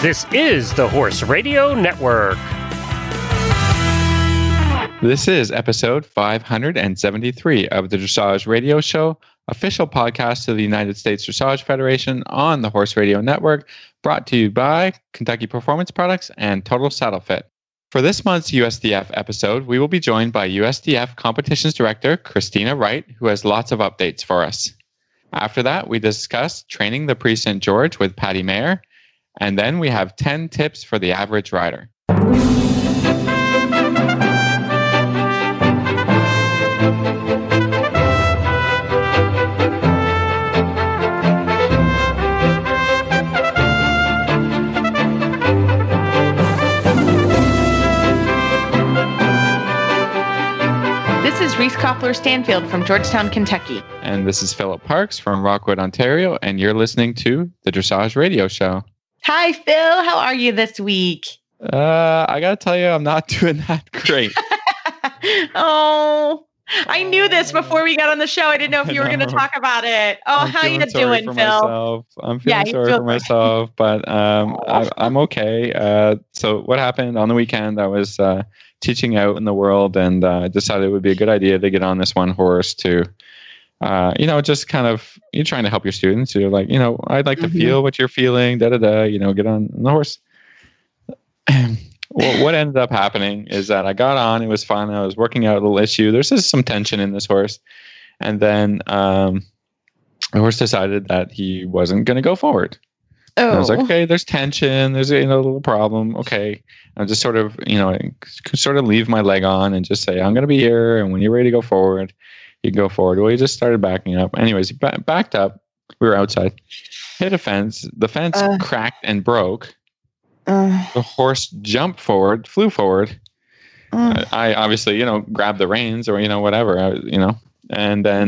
This is the Horse Radio Network. This is episode 573 of the Dressage Radio Show, official podcast of the United States Dressage Federation on the Horse Radio Network, brought to you by Kentucky Performance Products and Total Saddle Fit. For this month's USDF episode, we will be joined by USDF Competitions Director Christina Wright, who has lots of updates for us. After that, we discuss training the Prix St. George with Patty Mayer, and then we have 10 tips for the average rider. This is Reese Koppler-Stanfield from Georgetown, Kentucky. And this is Philip Parks from Rockwood, Ontario, and you're listening to the Dressage Radio Show. Hi, Phil. How are you this week? I gotta tell you, I'm not doing that great. Oh, I knew this before we got on the show. I didn't know if you were going to talk about it. Oh, how you doing, Phil? Myself. I'm feeling sorry for myself, but I'm okay. So what happened on the weekend, I was teaching out in the world, and I decided it would be a good idea to get on this one horse to just kind of, you're trying to help your students. You're like, I'd like to feel what you're feeling, get on the horse. Well, what ended up happening is that I got on, it was fun. I was working out a little issue. There's just some tension in this horse. And then the horse decided that he wasn't going to go forward. Oh. And I was like, okay, there's tension. There's a little problem. Okay. I'll just sort of leave my leg on and just say, I'm going to be here. And when you're ready to go forward, you can go forward. Well, he just started backing up. Anyways, he backed up. We were outside. Hit a fence. The fence cracked and broke. The horse jumped forward, flew forward. I obviously, grabbed the reins or, whatever, and then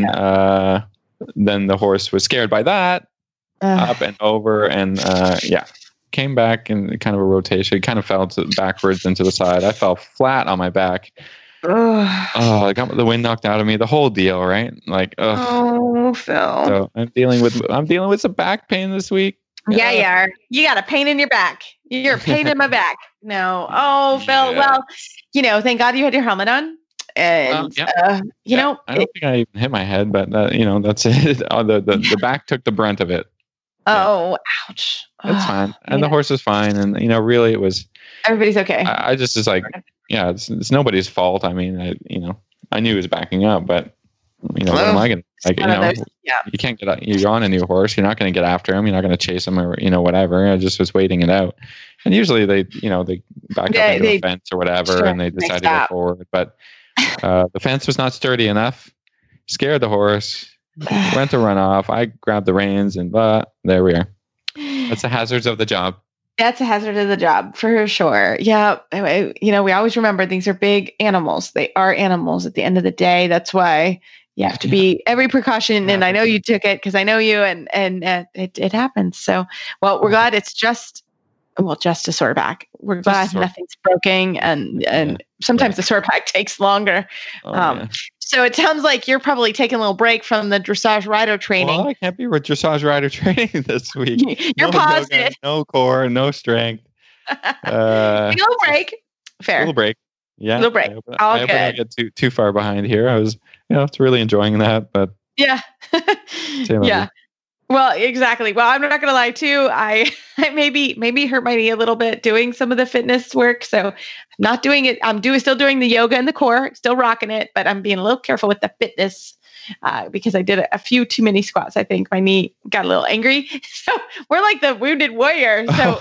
the horse was scared by that, up and over, and came back in kind of a rotation. It kind of fell backwards into the side. I fell flat on my back. I got the wind knocked out of me. The whole deal, right? Like, oh, Phil. So I'm dealing with some back pain this week. Yeah, you are. You got a pain in your back. You're a pain in my back. No. Oh, Phil. Yeah. Well, thank God you had your helmet on. And, I don't think I even hit my head, but, that's it. The back took the brunt of it. Oh, ouch. It's fine. And the horse is fine. And, really it was. Everybody's okay. I just was like, it's nobody's fault. I mean, I knew he was backing up, but, what am I going to, you can't get out. You're on a new horse. You're not going to get after him. You're not going to chase him or, whatever. I just was waiting it out. And usually they back up into the fence or whatever, and they decide to go forward. But the fence was not sturdy enough, scared the horse, went to run off. I grabbed the reins and there we are. That's the hazards of the job. That's a hazard of the job for sure. Yeah. We always remember these are big animals. They are animals at the end of the day. That's why you have to be every precaution. And I know you took it because I know you and it happens. So, well, we're glad it's just a sore back. We're glad nothing's broken. And sometimes the sore back takes longer. So it sounds like you're probably taking a little break from the dressage rider training. Well, I can't be with dressage rider training this week. You're positive. No core, no strength. A little break. Fair. A little break. Yeah. A little break. I hope I don't get too far behind here. I was, it's really enjoying that, but. Yeah. Yeah. Well, exactly. Well, I'm not going to lie too. I maybe hurt my knee a little bit doing some of the fitness work. So I'm not doing it. I'm still doing the yoga and the core, still rocking it, but I'm being a little careful with the fitness because I did a few too many squats. I think my knee got a little angry. So we're like the wounded warrior. So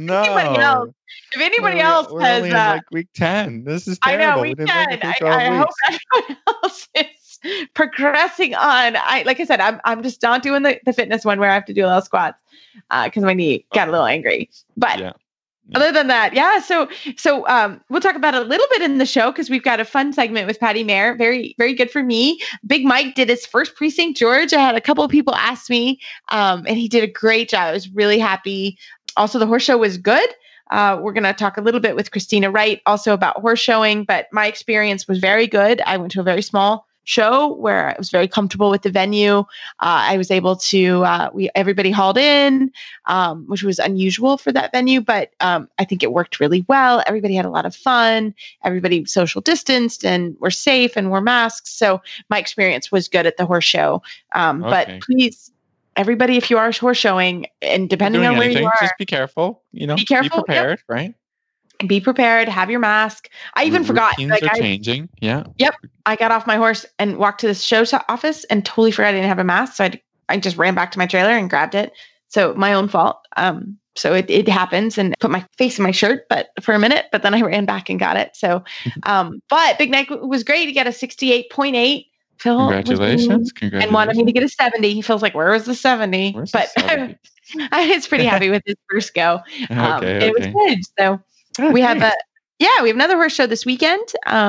if anybody else we're has only in like week 10, this is terrible. I know, week 10. I hope everyone else is progressing on. Like I said, I'm just not doing the fitness one where I have to do a little squats because my knee got a little angry. But other than that, So we'll talk about it a little bit in the show because we've got a fun segment with Patty Mayer. Very, very good for me. Big Mike did his first Prix St. George. I had a couple of people ask me, and he did a great job. I was really happy. Also, the horse show was good. We're going to talk a little bit with Christina Wright also about horse showing, but my experience was very good. I went to a very small show where I was very comfortable with the venue. I was able to, everybody hauled in, which was unusual for that venue, but I think it worked really well. Everybody had a lot of fun. Everybody social distanced and were safe and wore masks. So my experience was good at the horse show. But please, everybody, if you are horse showing, and depending on where you are, just be careful. Be prepared, right? Be prepared. Have your mask. I even forgot. Routines are changing. Yeah. Yep. I got off my horse and walked to the show office and totally forgot I didn't have a mask. So I just ran back to my trailer and grabbed it. So my own fault. So it happens, and put my face in my shirt, but for a minute, but then I ran back and got it. So, but Big Neck was great. He got a 68.8. Phil, Congratulations. And wanted me to get a 70. He feels like, where was the 70? But I was pretty happy with his first go. It was good. So we have another horse show this weekend.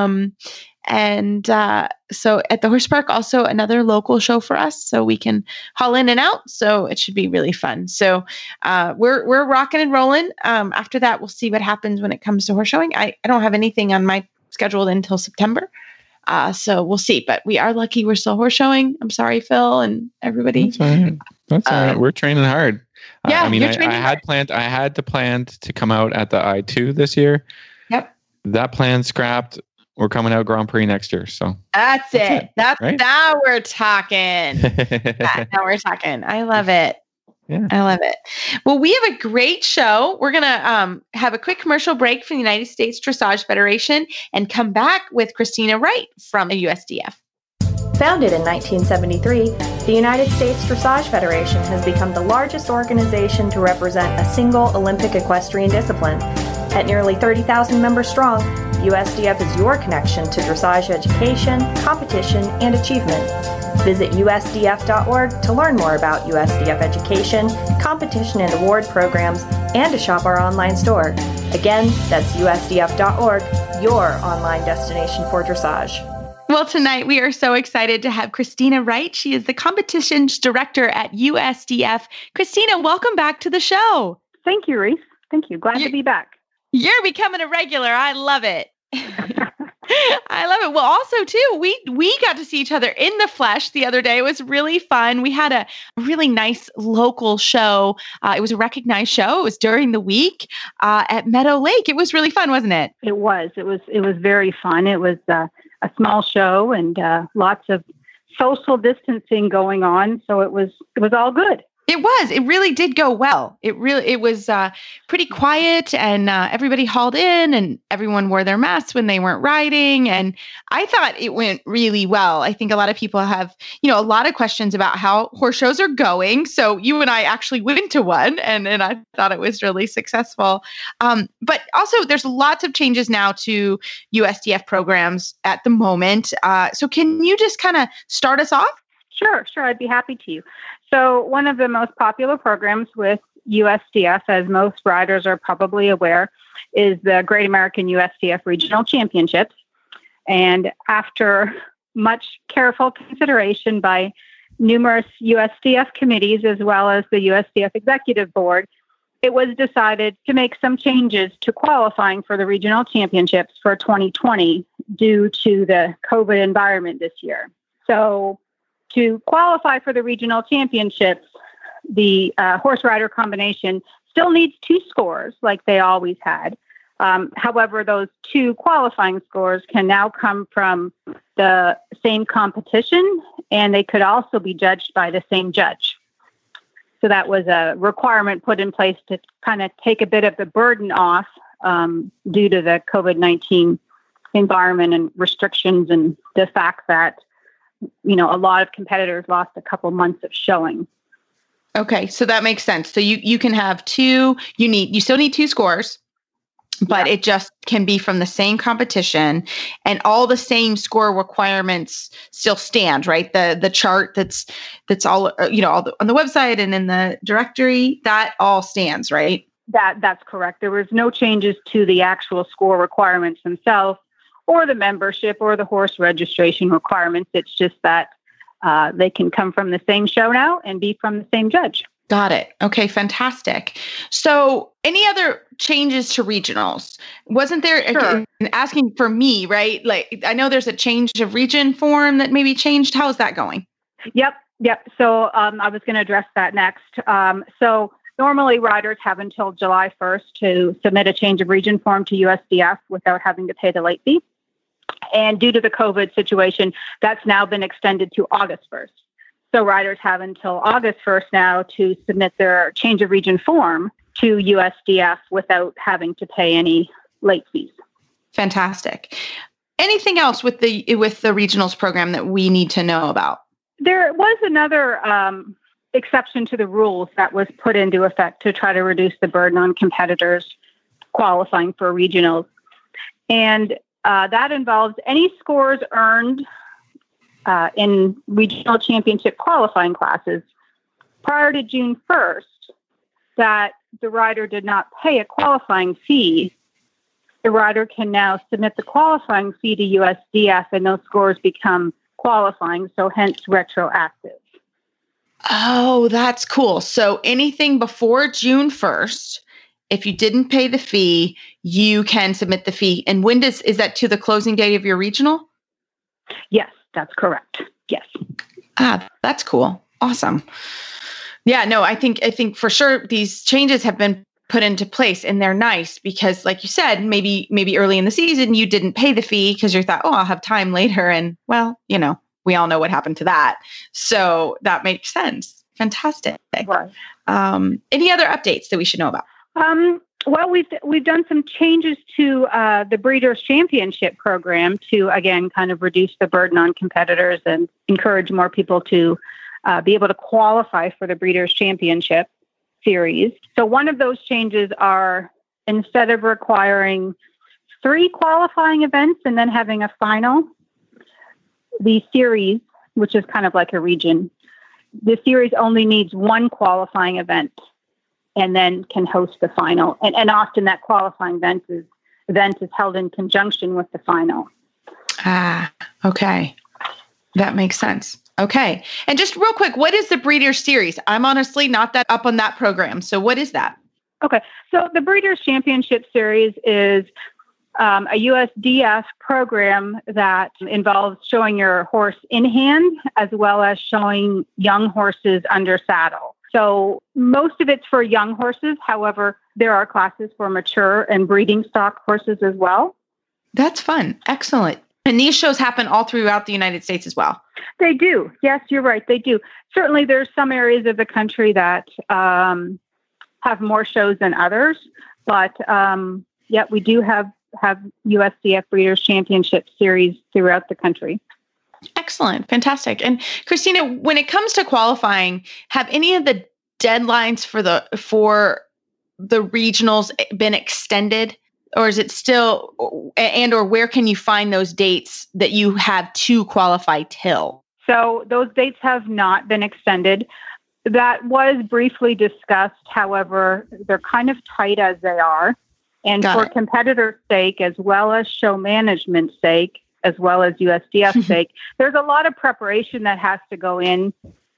So at the Horse Park, also another local show for us, so we can haul in and out. So it should be really fun. So we're rocking and rolling. After that, we'll see what happens when it comes to horse showing. I don't have anything on my schedule until September. So we'll see, but we are lucky we're still horse showing. I'm sorry, Phil and everybody. That's all right. We're training hard. Yeah, I had to plan to come out at the I2 this year. Yep. That plan scrapped. We're coming out Grand Prix next year. So that's it. Right? Now we're talking. Now we're talking. I love it. Yeah. I love it. Well, we have a great show. We're going to have a quick commercial break from the United States Dressage Federation and come back with Christina Wright from the USDF. Founded in 1973, the United States Dressage Federation has become the largest organization to represent a single Olympic equestrian discipline. At nearly 30,000 members strong, USDF is your connection to dressage education, competition, and achievement. Visit USDF.org to learn more about USDF education, competition and award programs, and to shop our online store. Again, that's USDF.org, your online destination for dressage. Well, tonight we are so excited to have Christina Wright. She is the competitions director at USDF. Christina, welcome back to the show. Thank you, Reese. Thank you. Glad to be back. You're becoming a regular. I love it. I love it. Well, also too, we got to see each other in the flesh the other day. It was really fun. We had a really nice local show. It was a recognized show. It was during the week at Meadow Lake. It was really fun, wasn't it? It was. It was very fun. It was a small show and lots of social distancing going on. So it was all good. It was. It really did go well. It was pretty quiet, and everybody hauled in, and everyone wore their masks when they weren't riding. And I thought it went really well. I think a lot of people have, a lot of questions about how horse shows are going. So you and I actually went to one, and I thought it was really successful. But also, there's lots of changes now to USDF programs at the moment. So can you just kind of start us off? Sure. I'd be happy to. So one of the most popular programs with USDF, as most riders are probably aware, is the Great American USDF Regional Championships. And after much careful consideration by numerous USDF committees, as well as the USDF Executive Board, it was decided to make some changes to qualifying for the regional championships for 2020 due to the COVID environment this year. So to qualify for the regional championships, the horse rider combination still needs 2 scores like they always had. However, those 2 qualifying scores can now come from the same competition, and they could also be judged by the same judge. So that was a requirement put in place to kind of take a bit of the burden off due to the COVID-19 environment and restrictions, and the fact that a lot of competitors lost a couple months of showing. Okay, so that makes sense. So you can have 2. You still need 2 scores, but it just can be from the same competition, and all the same score requirements still stand, right? The chart that's all on the website and in the directory, that all stands, right? That's correct. There was no changes to the actual score requirements themselves, or the membership, or the horse registration requirements. It's just that they can come from the same show now and be from the same judge. Got it. Okay, fantastic. So any other changes to regionals? Wasn't there, Sure. asking for me, right? Like, I know there's a change of region form that maybe changed. How is that going? Yep. So I was going to address that next. So normally riders have until July 1st to submit a change of region form to USDF without having to pay the late fee. And due to the COVID situation, that's now been extended to August 1st. So riders have until August 1st now to submit their change of region form to USDF without having to pay any late fees. Fantastic. Anything else with the regionals program that we need to know about? There was another exception to the rules that was put into effect to try to reduce the burden on competitors qualifying for regionals. And that involves any scores earned in regional championship qualifying classes prior to June 1st that the rider did not pay a qualifying fee. The rider can now submit the qualifying fee to USDF and those scores become qualifying, so hence retroactive. Oh, that's cool. So anything before June 1st, if you didn't pay the fee, you can submit the fee. And is that to the closing date of your regional? Yes, that's correct. Yes. That's cool. Awesome. Yeah, no, I think for sure these changes have been put into place and they're nice because like you said, maybe early in the season, you didn't pay the fee because you thought, I'll have time later. And well, we all know what happened to that. So that makes sense. Fantastic. Right. Any other updates that we should know about? Well, we've done some changes to the Breeders' Championship program to, again, kind of reduce the burden on competitors and encourage more people to be able to qualify for the Breeders' Championship series. So one of those changes are instead of requiring 3 qualifying events and then having a final, the series, which is kind of like a region, the series only needs 1 qualifying event and then can host the final. And often that qualifying event is held in conjunction with the final. Okay. That makes sense. Okay. And just real quick, what is the Breeders' Series? I'm honestly not that up on that program. So what is that? Okay. So the Breeders' Championship Series is a USDF program that involves showing your horse in hand as well as showing young horses under saddle. So most of it's for young horses. However, there are classes for mature and breeding stock horses as well. That's fun. Excellent. And these shows happen all throughout the United States as well. They do. Yes, you're right. They do. Certainly, there's some areas of the country that have more shows than others. But we do have USDF Breeders' Championship Series throughout the country. Excellent. Fantastic. And Christina, when it comes to qualifying, have any of the deadlines for the regionals been extended? Or is it still, or where can you find those dates that you have to qualify till? So those dates have not been extended. That was briefly discussed. However, they're kind of tight as they are. And for competitors' sake, as well as show management's sake, as well as USDF's sake, there's a lot of preparation that has to go in,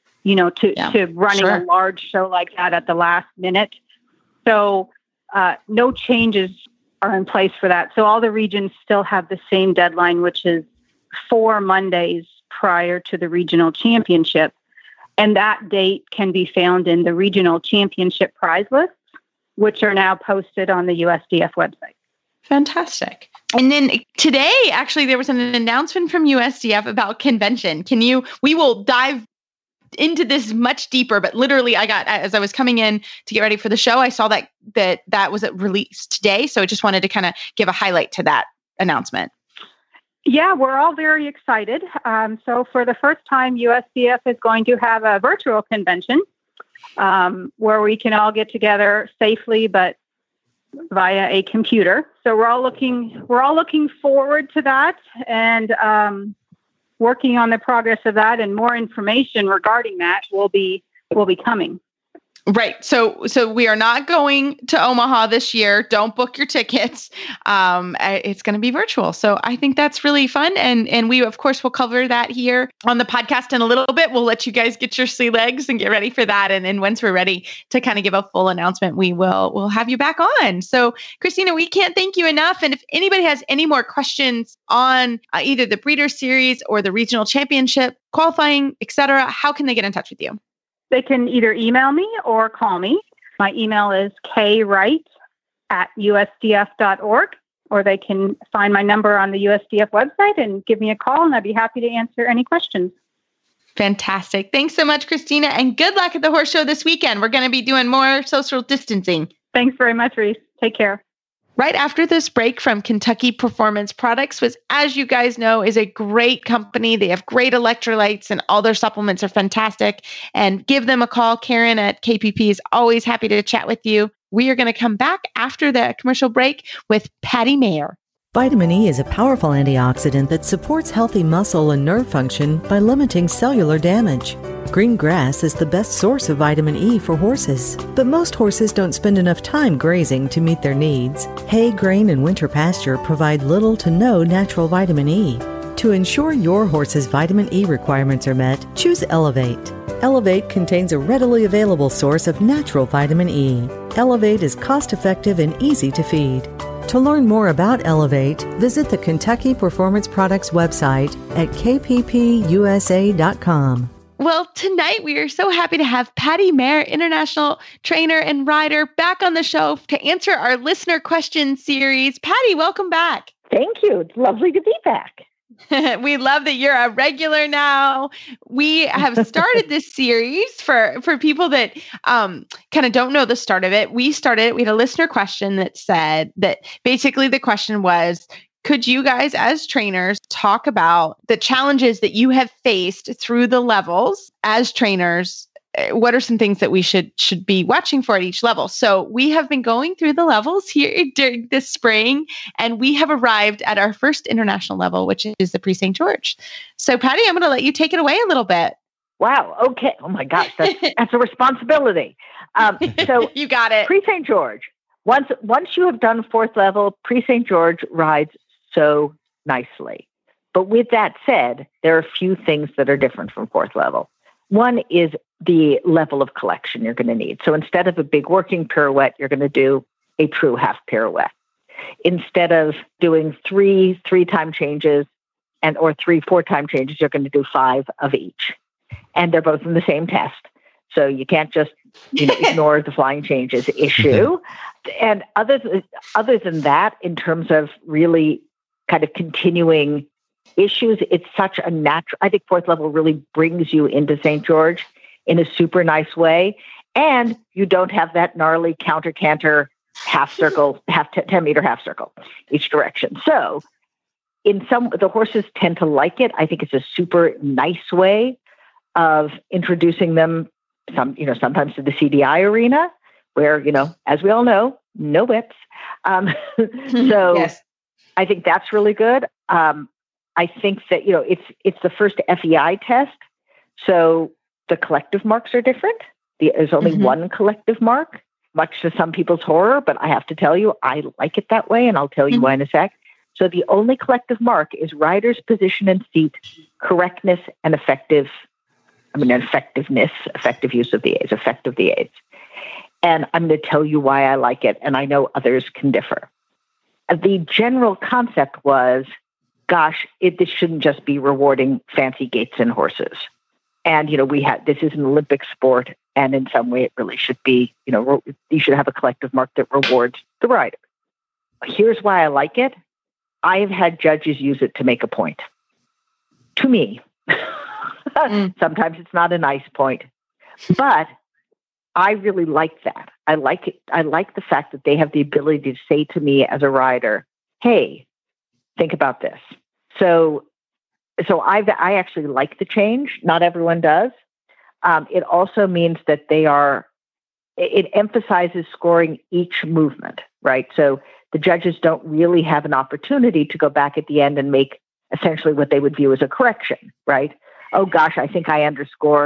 to running a large show like that at the last minute. So no changes are in place for that. So all the regions still have the same deadline, which is 4 Mondays prior to the regional championship. And that date can be found in the regional championship prize lists, which are now posted on the USDF website. Fantastic. And then today, actually, there was an announcement from USDF about convention. We will dive into this much deeper, but literally as I was coming in to get ready for the show, I saw that was released today. So I just wanted to kind of give a highlight to that announcement. Yeah, we're all very excited. So for the first time, USDF is going to have a virtual convention where we can all get together safely, but via a computer. So we're all looking forward to that and working on the progress of that, and more information regarding that will be coming. Right. So we are not going to Omaha this year. Don't book your tickets. It's going to be virtual. So I think that's really fun. And we, of course, will cover that here on the podcast in a little bit. We'll let you guys get your sea legs and get ready for that. And once we're ready to kind of give a full announcement, we'll have you back on. So Christina, we can't thank you enough. And if anybody has any more questions on either the Breeder Series or the regional championship, qualifying, etc., how can they get in touch with you? They can either email me or call me. My email is kwright@usdf.org, or they can find my number on the USDF website and give me a call, and I'd be happy to answer any questions. Fantastic. Thanks so much, Christina, and good luck at the horse show this weekend. We're going to be doing more social distancing. Thanks very much, Reese. Take care. Right after this break from Kentucky Performance Products, which, as you guys know, is a great company. They have great electrolytes and all their supplements are fantastic. And give them a call. Karen at KPP is always happy to chat with you. We are going to come back after the commercial break with Patty Mayer. Vitamin E is a powerful antioxidant that supports healthy muscle and nerve function by limiting cellular damage. Green grass is the best source of vitamin E for horses, but most horses don't spend enough time grazing to meet their needs. Hay, grain, and winter pasture provide little to no natural vitamin E. To ensure your horse's vitamin E requirements are met, choose Elevate. Elevate contains a readily available source of natural vitamin E. Elevate is cost-effective and easy to feed. To learn more about Elevate, visit the Kentucky Performance Products website at kppusa.com. Well, tonight we are so happy to have Patty Mayer, international trainer and rider, back on the show to answer our listener question series. Patty, welcome back. Thank you. It's lovely to be back. We love that you're a regular now. We have started this series for people that kind of don't know the start of it. We had a listener question that said that basically the question was, could you guys as trainers talk about the challenges that you have faced through the levels as trainers? What are some things that we should be watching for at each level? So we have been going through the levels here during this spring, and we have arrived at our first international level, which is the Prix St. George. So Patty, I'm going to let you take it away a little bit. Wow. Okay. Oh my gosh, that's a responsibility. So you got it. Prix St. George. Once you have done fourth level, Prix St. George rides so nicely. But with that said, there are a few things that are different from fourth level. One is the level of collection you're going to need. So instead of a big working pirouette, you're going to do a true half pirouette. Instead of doing three time changes or 3 4-time changes, you're going to do 5 of each. And they're both in the same test. So you can't just ignore the flying changes issue. And other than that, in terms of really kind of continuing issues, it's such a natural, I think fourth level really brings you into St. George in a super nice way. And you don't have that gnarly counter-canter half circle, 10-meter half circle each direction. So the horses tend to like it. I think it's a super nice way of introducing them sometimes to the CDI arena where, as we all know, no whips. So yes. I think that's really good. I think that, it's the first FEI test. So the collective marks are different. There's only one collective mark, much to some people's horror, but I have to tell you, I like it that way, and I'll tell you why in a sec. So the only collective mark is rider's position and seat, correctness, and effective use of the aids, effect of the aids. And I'm going to tell you why I like it, and I know others can differ. The general concept was, gosh, this shouldn't just be rewarding fancy gaits in horses. And, this is an Olympic sport, and in some way it really should be, you should have a collective mark that rewards the rider. Here's why I like it. I have had judges use it to make a point. To me. Sometimes it's not a nice point, but I really like that. I like it. I like the fact that they have the ability to say to me as a rider, hey, think about this. So I actually like the change. Not everyone does. It also means that it emphasizes scoring each movement, right? So the judges don't really have an opportunity to go back at the end and make essentially what they would view as a correction, right? Oh gosh, I think I underscored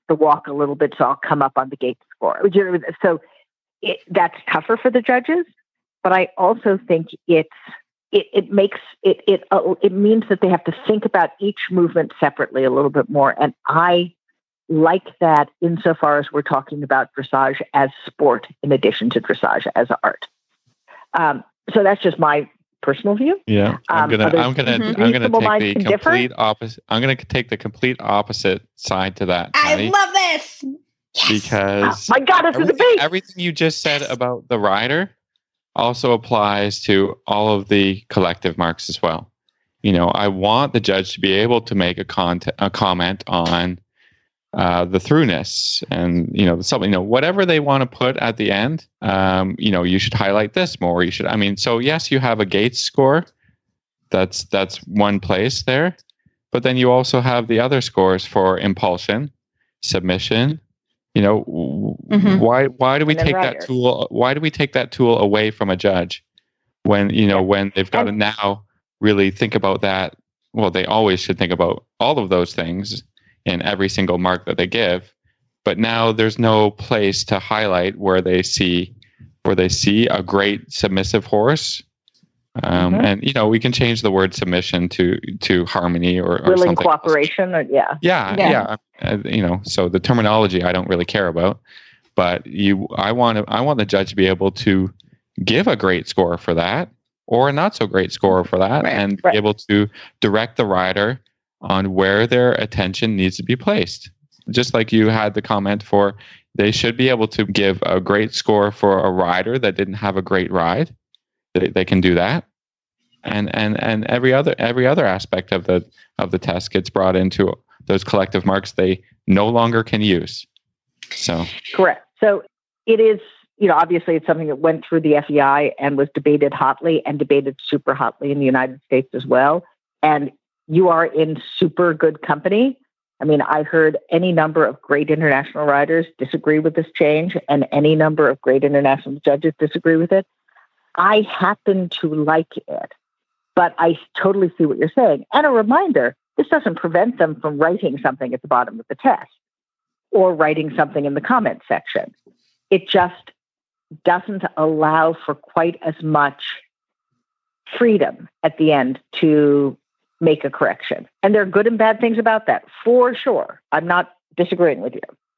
the walk a little bit, so I'll come up on the gait score. So that's tougher for the judges, but I also think it means that they have to think about each movement separately a little bit more. And I like that insofar as we're talking about dressage as sport in addition to dressage as art. So that's just my personal view. Yeah, I'm gonna take the complete opposite. I'm gonna take the complete opposite side to that. Patty, I love this because my God, it's a debate. Everything you just said about the rider also applies to all of the collective marks as well. I want the judge to be able to make a comment on the throughness and something, whatever they want to put at the end. You should highlight this more. So yes, you have a gait score. That's one place there, but then you also have the other scores for impulsion, submission. Why do we take that tool? Why do we take that tool away from a judge when when they've got to now really think about that? Well, they always should think about all of those things in every single mark that they give, but now there's no place to highlight where they see a great submissive horse. And we can change the word submission to harmony or willing something cooperation else. So the terminology I don't really care about, but I want the judge to be able to give a great score for that or a not so great score for that, and be able to direct the rider on where their attention needs to be placed. Just like you had the comment for, they should be able to give a great score for a rider that didn't have a great ride. They can do that, and every other aspect of the test gets brought into those collective marks they no longer can use. So correct. So it is, obviously it's something that went through the FEI and was debated hotly and debated super hotly in the United States as well. And you are in super good company. I mean, I heard any number of great international riders disagree with this change, and any number of great international judges disagree with it. I happen to like it, but I totally see what you're saying. And a reminder, this doesn't prevent them from writing something at the bottom of the test or writing something in the comment section. It just doesn't allow for quite as much freedom at the end to make a correction. And there are good and bad things about that, for sure. I'm not disagreeing with you.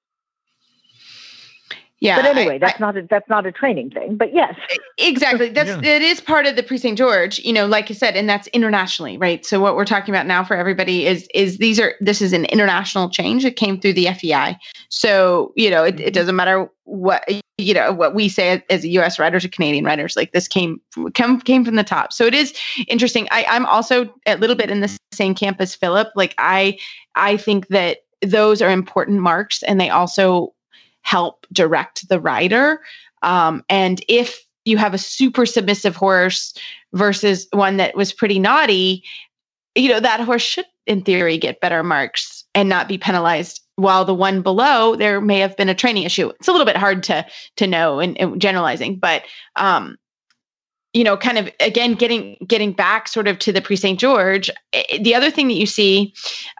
Yeah, but anyway, that's not a training thing. But yes, exactly. It is part of the Prix St. George. Like you said, and that's internationally, right? So what we're talking about now for everybody is this is an international change. It came through the FEI. So it doesn't matter what we say as U.S. riders or Canadian riders. Like this came from the top. So it is interesting. I'm also a little bit in the same camp as Philip. Like I think that those are important marks, and they also help direct the rider. And if you have a super submissive horse versus one that was pretty naughty, that horse should, in theory, get better marks and not be penalized. While the one below, there may have been a training issue. It's a little bit hard to know in generalizing, but kind of again getting back sort of to the Prix St. George. The other thing that you see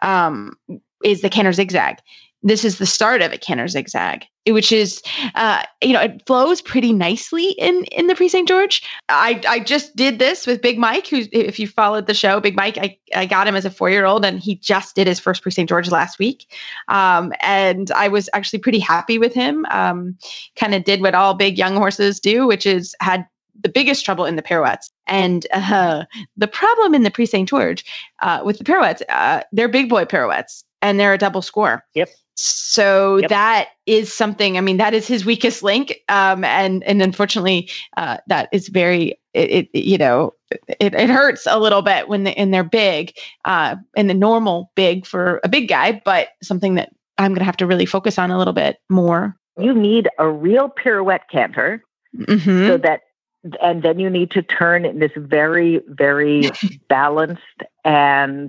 is the canter zigzag. This is the start of a canter zigzag, which is, it flows pretty nicely in the Prix St. George. I just did this with Big Mike, who, if you followed the show, Big Mike, I got him as a 4-year-old, and he just did his first Prix St. George last week. And I was actually pretty happy with him. Kind of did what all big young horses do, which is had the biggest trouble in the pirouettes. And the problem in the Prix St. George with the pirouettes, they're big boy pirouettes, and they're a double score. Yep. So that is something, that is his weakest link. And unfortunately, that is very, it hurts a little bit when they're big, and the normal big for a big guy, but something that I'm going to have to really focus on a little bit more. You need a real pirouette canter so that, and then you need to turn in this very, very balanced and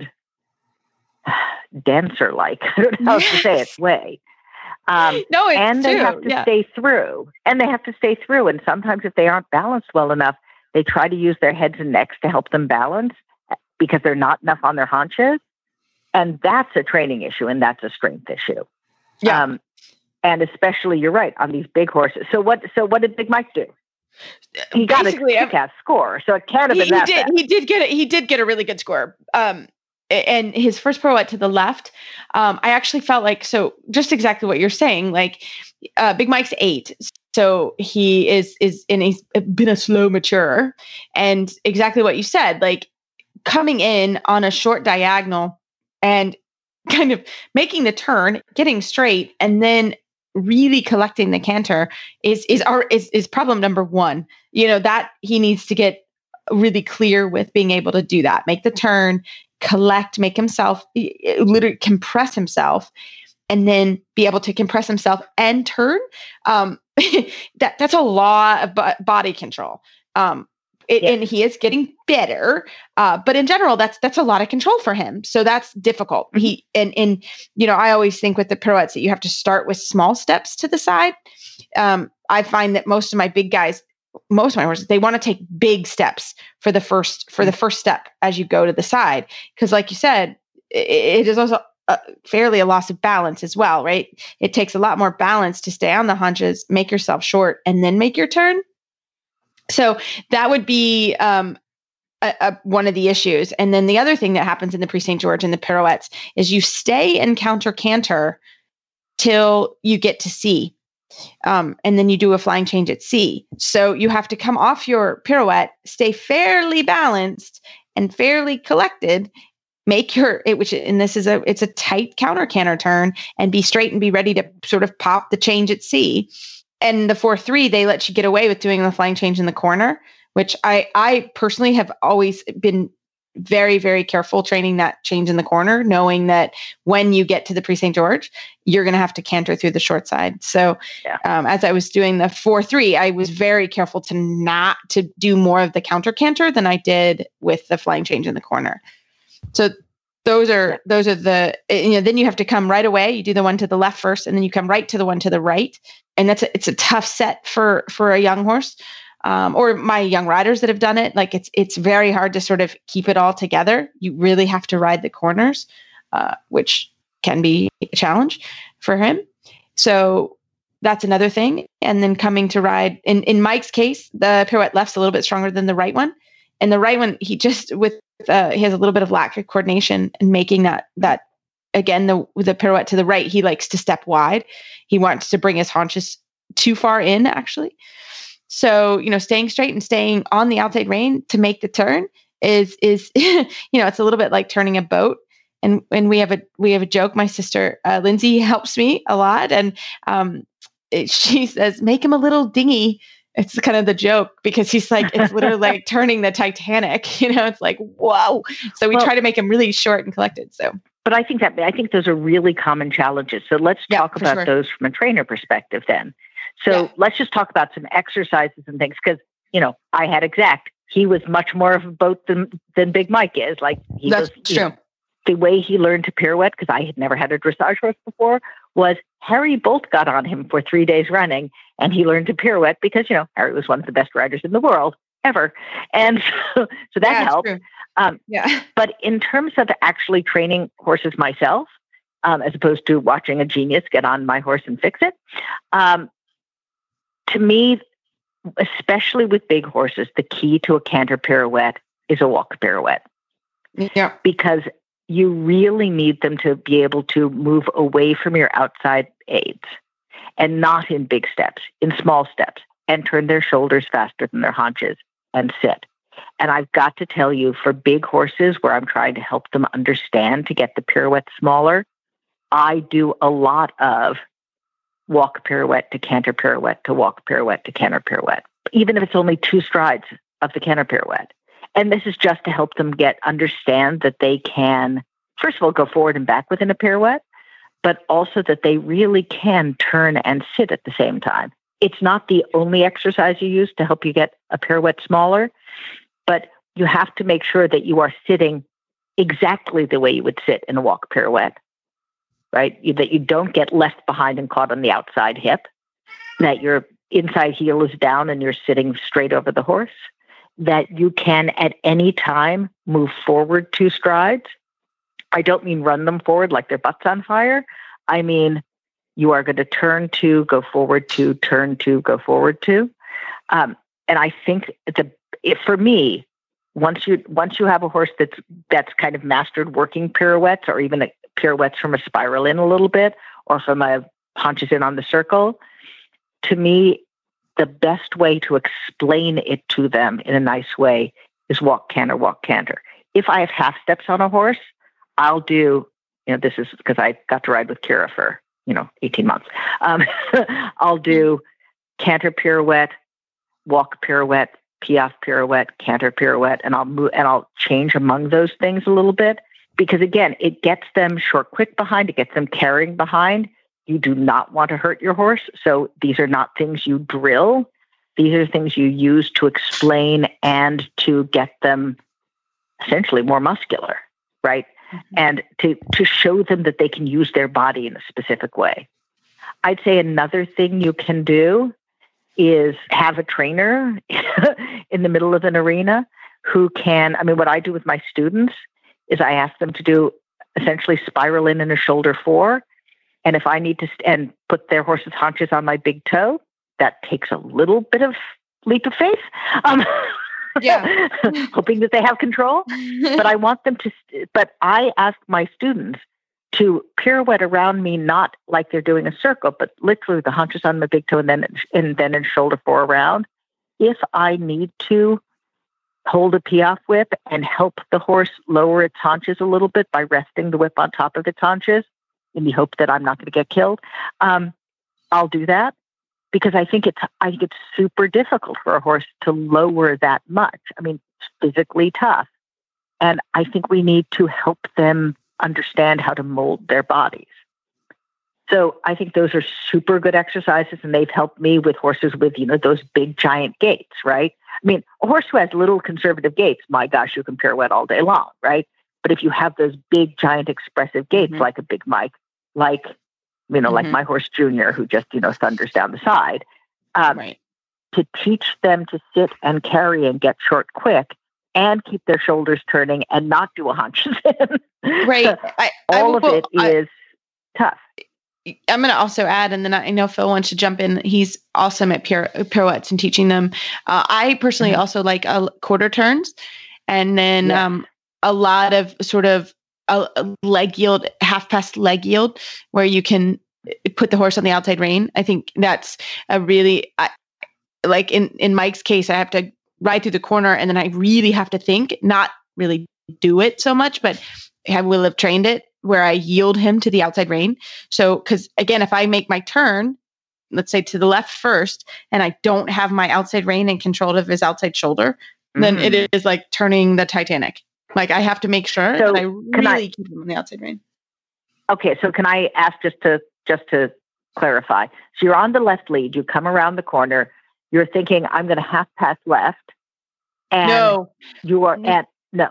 dancer-like, I don't know how to say it, way. No, it's and they true. have to stay through. And they have to stay through. And sometimes if they aren't balanced well enough, they try to use their heads and necks to help them balance because they're not enough on their haunches. And that's a training issue, and that's a strength issue. Yeah. And especially, you're right, on these big horses. So what did Big Mike do? He got a kick-ass score, so it can't have been that bad. He did get a really good score. And his first pirouette to the left, I actually felt like, so just exactly what you're saying, like Big Mike's 8. So he is and he's been a slow mature, and exactly what you said, like coming in on a short diagonal and kind of making the turn, getting straight, and then really collecting the canter is problem number one. That he needs to get really clear with being able to do that, make the turn, collect, make himself literally compress himself, and then be able to compress himself and turn. That's a lot of body control. And he is getting better. But in general, that's a lot of control for him. So that's difficult. I always think with the pirouettes that you have to start with small steps to the side. I find that most of my big guys, most of my horses, they want to take big steps for the first step as you go to the side. Because like you said, it is also fairly a loss of balance as well, right? It takes a lot more balance to stay on the haunches, make yourself short, and then make your turn. So that would be one of the issues. And then the other thing that happens in the Prix St. George and the pirouettes is you stay in counter canter till you get to C. And then you do a flying change at C. So you have to come off your pirouette, stay fairly balanced and fairly collected, it's a tight counter canter turn, and be straight and be ready to sort of pop the change at C. And the 4-3, they let you get away with doing the flying change in the corner, which I personally have always been very, very careful training that change in the corner, knowing that when you get to the Prix St. George, you're going to have to canter through the short side. So as I was doing the 4-3, I was very careful to do more of the counter canter than I did with the flying change in the corner. So those are the, then you have to come right away. You do the one to the left first, and then you come right to the one to the right. And it's a tough set for a young horse. Or my young riders that have done it. Like it's very hard to sort of keep it all together. You really have to ride the corners, which can be a challenge for him. So that's another thing. And then coming to ride in Mike's case, the pirouette left's a little bit stronger than the right one. And the right one, he just he has a little bit of lack of coordination in making that again, the pirouette to the right, he likes to step wide. He wants to bring his haunches too far in, actually. So, staying straight and staying on the outside rein to make the turn is it's a little bit like turning a boat. And we have a joke. My sister, Lindsay, helps me a lot. And she says, make him a little dinghy. It's kind of the joke, because he's like, it's literally like turning the Titanic, it's like, whoa. So we try to make him really short and collected. So, but I think those are really common challenges. So let's talk about those from a trainer perspective then. So let's just talk about some exercises and things, because, I had Exact. He was much more of a boat than Big Mike is. Like That's true. The way he learned to pirouette, because I had never had a dressage horse before, was Harry Bolt got on him for 3 days running, and he learned to pirouette because, Harry was one of the best riders in the world ever. And so that helped. But in terms of actually training horses myself, as opposed to watching a genius get on my horse and fix it, to me, especially with big horses, the key to a canter pirouette is a walk pirouette. Yeah. Because you really need them to be able to move away from your outside aids, and not in big steps, in small steps, and turn their shoulders faster than their haunches and sit. And I've got to tell you, for big horses where I'm trying to help them understand to get the pirouette smaller, I do a lot of walk pirouette to canter pirouette to walk pirouette to canter pirouette, even if it's only 2 strides of the canter pirouette. And this is just to help them understand that they can, first of all, go forward and back within a pirouette, but also that they really can turn and sit at the same time. It's not the only exercise you use to help you get a pirouette smaller, but you have to make sure that you are sitting exactly the way you would sit in a walk pirouette. Right? That you don't get left behind and caught on the outside hip, that your inside heel is down and you're sitting straight over the horse, that you can at any time move forward 2 strides. I don't mean run them forward like their butt's on fire. I mean, you are going to turn to, go forward to, turn to, go forward to. And I think for me, once you have a horse that's kind of mastered working pirouettes, or even pirouettes from a spiral in a little bit, or from a haunches in on the circle, to me, the best way to explain it to them in a nice way is walk, canter, walk, canter. If I have half steps on a horse, I'll do, this is because I got to ride with Kira for, 18 months. I'll do canter pirouette, walk pirouette, piaffe pirouette, canter pirouette, and I'll move and I'll change among those things a little bit, because again, it gets them short, quick behind, it gets them carrying behind. You do not want to hurt your horse. So these are not things you drill. These are things you use to explain and to get them essentially more muscular, right? Mm-hmm. And to show them that they can use their body in a specific way. I'd say another thing you can do is have a trainer in the middle of an arena who can, what I do with my students is I ask them to do essentially spiral in a shoulder 4. And if I need to and put their horse's haunches on my big toe, that takes a little bit of leap of faith. Hoping that they have control. But I want them to, but I ask my students to pirouette around me, not like they're doing a circle, but literally the haunches on my big toe and then in shoulder 4 around. If I need to hold a piaffe whip and help the horse lower its haunches a little bit by resting the whip on top of its haunches in the hope that I'm not going to get killed, I'll do that. Because I think it's super difficult for a horse to lower that much. It's physically tough. And I think we need to help them understand how to mold their bodies. So I think those are super good exercises, and they've helped me with horses with, those big giant gaits, right? A horse who has little conservative gaits, my gosh, you can pirouette all day long, right? But if you have those big giant expressive gaits, like a Big Mike, like my horse Junior, who just, thunders down the side, to teach them to sit and carry and get short quick and keep their shoulders turning and not do a haunches in. Right. All of it is tough. I'm going to also add, and then I know Phil wants to jump in. He's awesome at pirouettes and teaching them. I personally also like quarter turns, and then a lot of sort of a leg yield, half past leg yield, where you can put the horse on the outside rein. I think that's a really, like in Mike's case, I have to ride through the corner and then I really have to think, not really do it so much, but I will have trained it where I yield him to the outside rein. So, because again, if I make my turn, let's say to the left first, and I don't have my outside rein in control of his outside shoulder, then it is like turning the Titanic. Like I have to make sure that I really keep him on the outside rein. Okay, so can I ask just to clarify? So you're on the left lead. You come around the corner. You're thinking, I'm going to half pass left. And no, you are at no.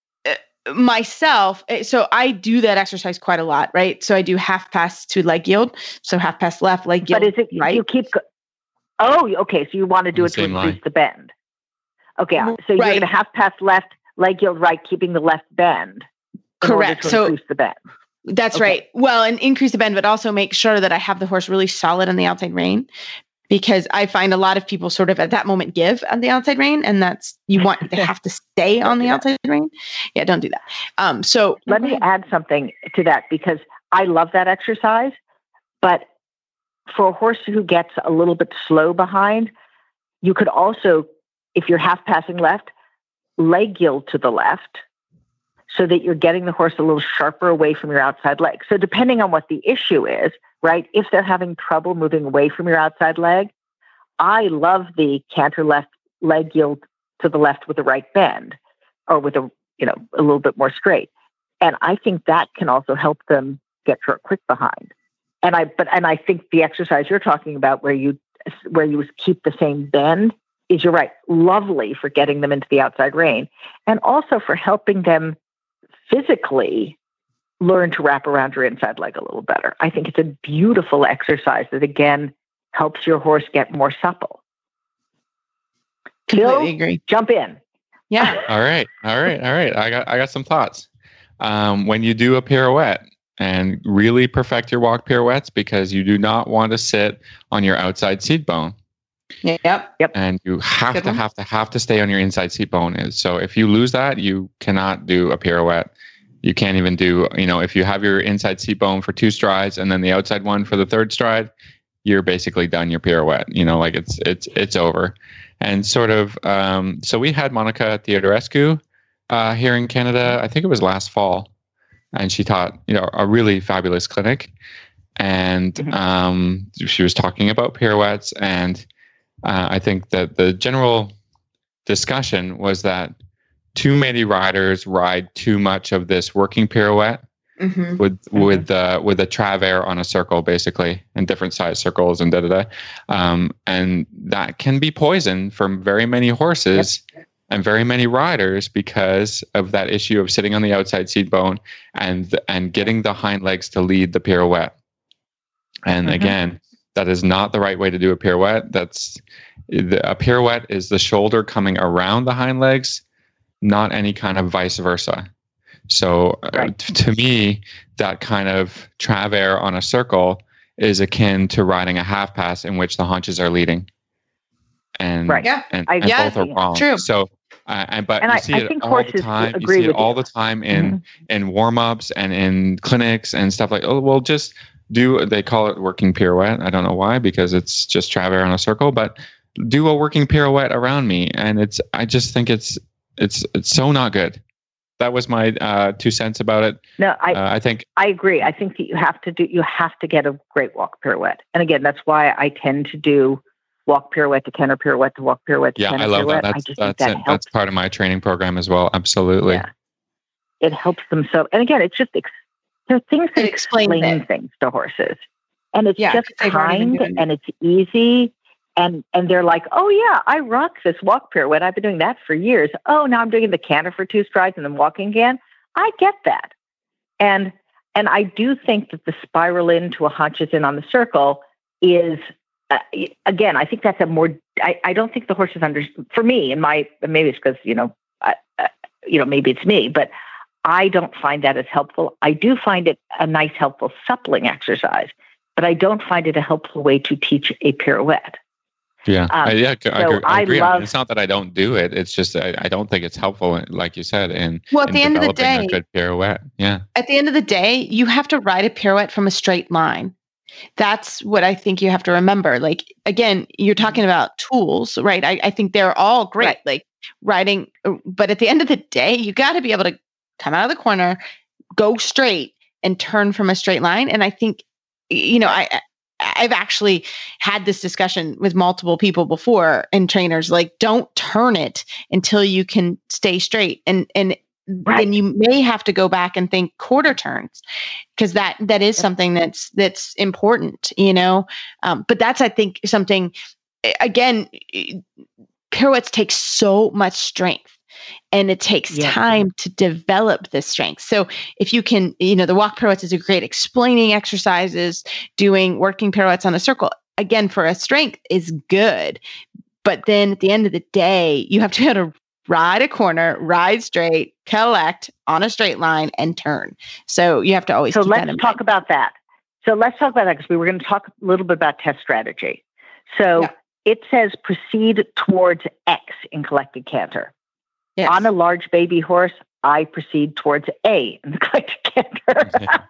Myself. So I do that exercise quite a lot, right? So I do half pass to leg yield. So half pass left, leg yield. But is it right? You keep. Okay. So you want to do it to increase the bend. Okay, so you're going to half pass left, leg yield right, keeping the left bend. Correct. So increase the bend. That's right. Well, and increase the bend, but also make sure that I have the horse really solid on the outside rein, because I find a lot of people sort of at that moment give on the outside rein, and that's they have to stay on the outside rein. Yeah, don't do that. So let me add something to that, because I love that exercise, but for a horse who gets a little bit slow behind, you could also, if you're half passing left, leg yield to the left so that you're getting the horse a little sharper away from your outside leg. So depending on what the issue is, right, if they're having trouble moving away from your outside leg, I love the canter left, leg yield to the left with the right bend, or with a little bit more straight. And I think that can also help them get short quick behind. And I think the exercise you're talking about where you keep the same bend is, you're right, lovely for getting them into the outside rein, and also for helping them physically learn to wrap around your inside leg a little better. I think it's a beautiful exercise that, again, helps your horse get more supple. Completely agree. Jump in. Yeah. All right. I got some thoughts. When you do a pirouette, and really perfect your walk pirouettes, because you do not want to sit on your outside seat bone. Yep. And you have to stay on your inside seat bone. So if you lose that, you cannot do a pirouette. You can't even do, if you have your inside seat bone for 2 strides and then the outside one for the 3rd stride, you're basically done your pirouette. Like it's over. And sort of, so we had Monica Theodorescu here in Canada. I think it was last fall, and she taught, a really fabulous clinic. And she was talking about pirouettes, and I think that the general discussion was that too many riders ride too much of this working pirouette with a travers on a circle, basically, and different size circles and and that can be poison for very many horses and very many riders, because of that issue of sitting on the outside seat bone and getting the hind legs to lead the pirouette. And again, that is not the right way to do a pirouette. A pirouette is the shoulder coming around the hind legs, not any kind of vice versa. So to me, that kind of travers on a circle is akin to riding a half pass in which the haunches are leading. And both are wrong. True. So, but you see it all the time. You see it all the time in warm-ups and in clinics and stuff like, just they call it working pirouette. I don't know why, because it's just travers on a circle, but do a working pirouette around me. And I just think it's so not good. That was my 2 cents about it. No, I agree. I think that you have to get a great walk pirouette. And again, that's why I tend to do walk pirouette to canter pirouette to walk pirouette to canter pirouette. Yeah, I love that. That's part of my training program as well. Absolutely. Yeah. It helps them so. And again, it's just there are things that explain things to horses. And it's just kind and it's easy. And they're like, oh yeah, I rock this walk pirouette. I've been doing that for years. Oh, now I'm doing the canter for 2 strides and then walking again. I get that. And I do think that the spiral into a haunches in on the circle is, again, I think that's a more, I don't think the horses for me, maybe it's because, maybe it's me, but I don't find that as helpful. I do find it a nice, helpful suppling exercise, but I don't find it a helpful way to teach a pirouette. Yeah, I agree. It's not that I don't do it. It's just I don't think it's helpful, like you said, in the end of the day, a good pirouette. Yeah. At the end of the day, you have to ride a pirouette from a straight line. That's what I think you have to remember. Like, again, you're talking about tools, right? I think they're all great, like riding. But at the end of the day, you got to be able to come out of the corner, go straight, and turn from a straight line. And I think, I've actually had this discussion with multiple people before, and trainers, like, don't turn it until you can stay straight. And then you may have to go back and think quarter turns, because that is something that's important, but that's, I think, something, again, pirouettes take so much strength. And it takes time to develop this strength. So if you can, the walk pirouettes is a great explaining exercises. Doing working pirouettes on a circle, again, for a strength is good. But then at the end of the day, you have to be able to ride a corner, ride straight, collect on a straight line, and turn. So you have to always keep that in mind. Talk about that. So let's talk about that, because we were going to talk a little bit about test strategy. So it says proceed towards X in collected canter. Yes. On a large baby horse, I proceed towards A in the collected canter.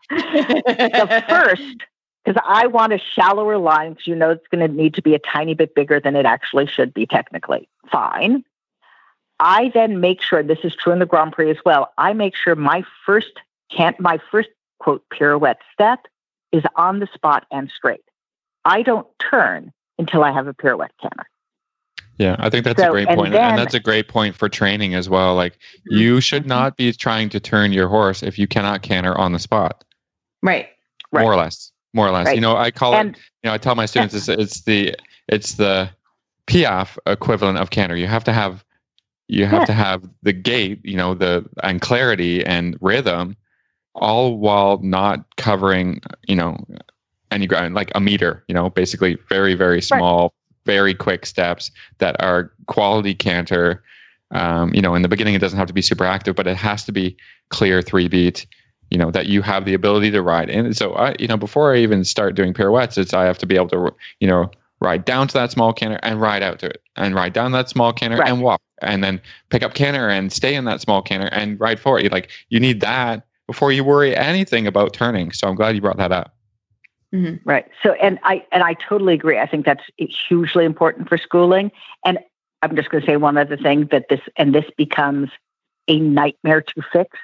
The first, because I want a shallower line, because it's going to need to be a tiny bit bigger than it actually should be technically. Fine. I then make sure, this is true in the Grand Prix as well, I make sure my first quote pirouette step is on the spot and straight. I don't turn until I have a pirouette canter. Yeah, I think that's a great point. And that's a great point for training as well. Like, you should not be trying to turn your horse if you cannot canter on the spot. Right. More or less. Right. I call it, I tell my students it's the Piaffe equivalent of canter. You have to have the gait, and clarity and rhythm, all while not covering, any ground, like a meter, basically very, very small, very quick steps that are quality canter. In the beginning, it doesn't have to be super active, but it has to be clear 3-beat. that you have the ability to ride. And so before I even start doing pirouettes, I have to be able to, ride down to that small canter and ride out to it, and ride down that small canter and walk, and then pick up canter and stay in that small canter and ride forward. You need that before you worry anything about turning. So I'm glad you brought that up. Mm-hmm. Right. So, and I totally agree. I think that's hugely important for schooling. And I'm just going to say one other thing, that this becomes a nightmare to fix.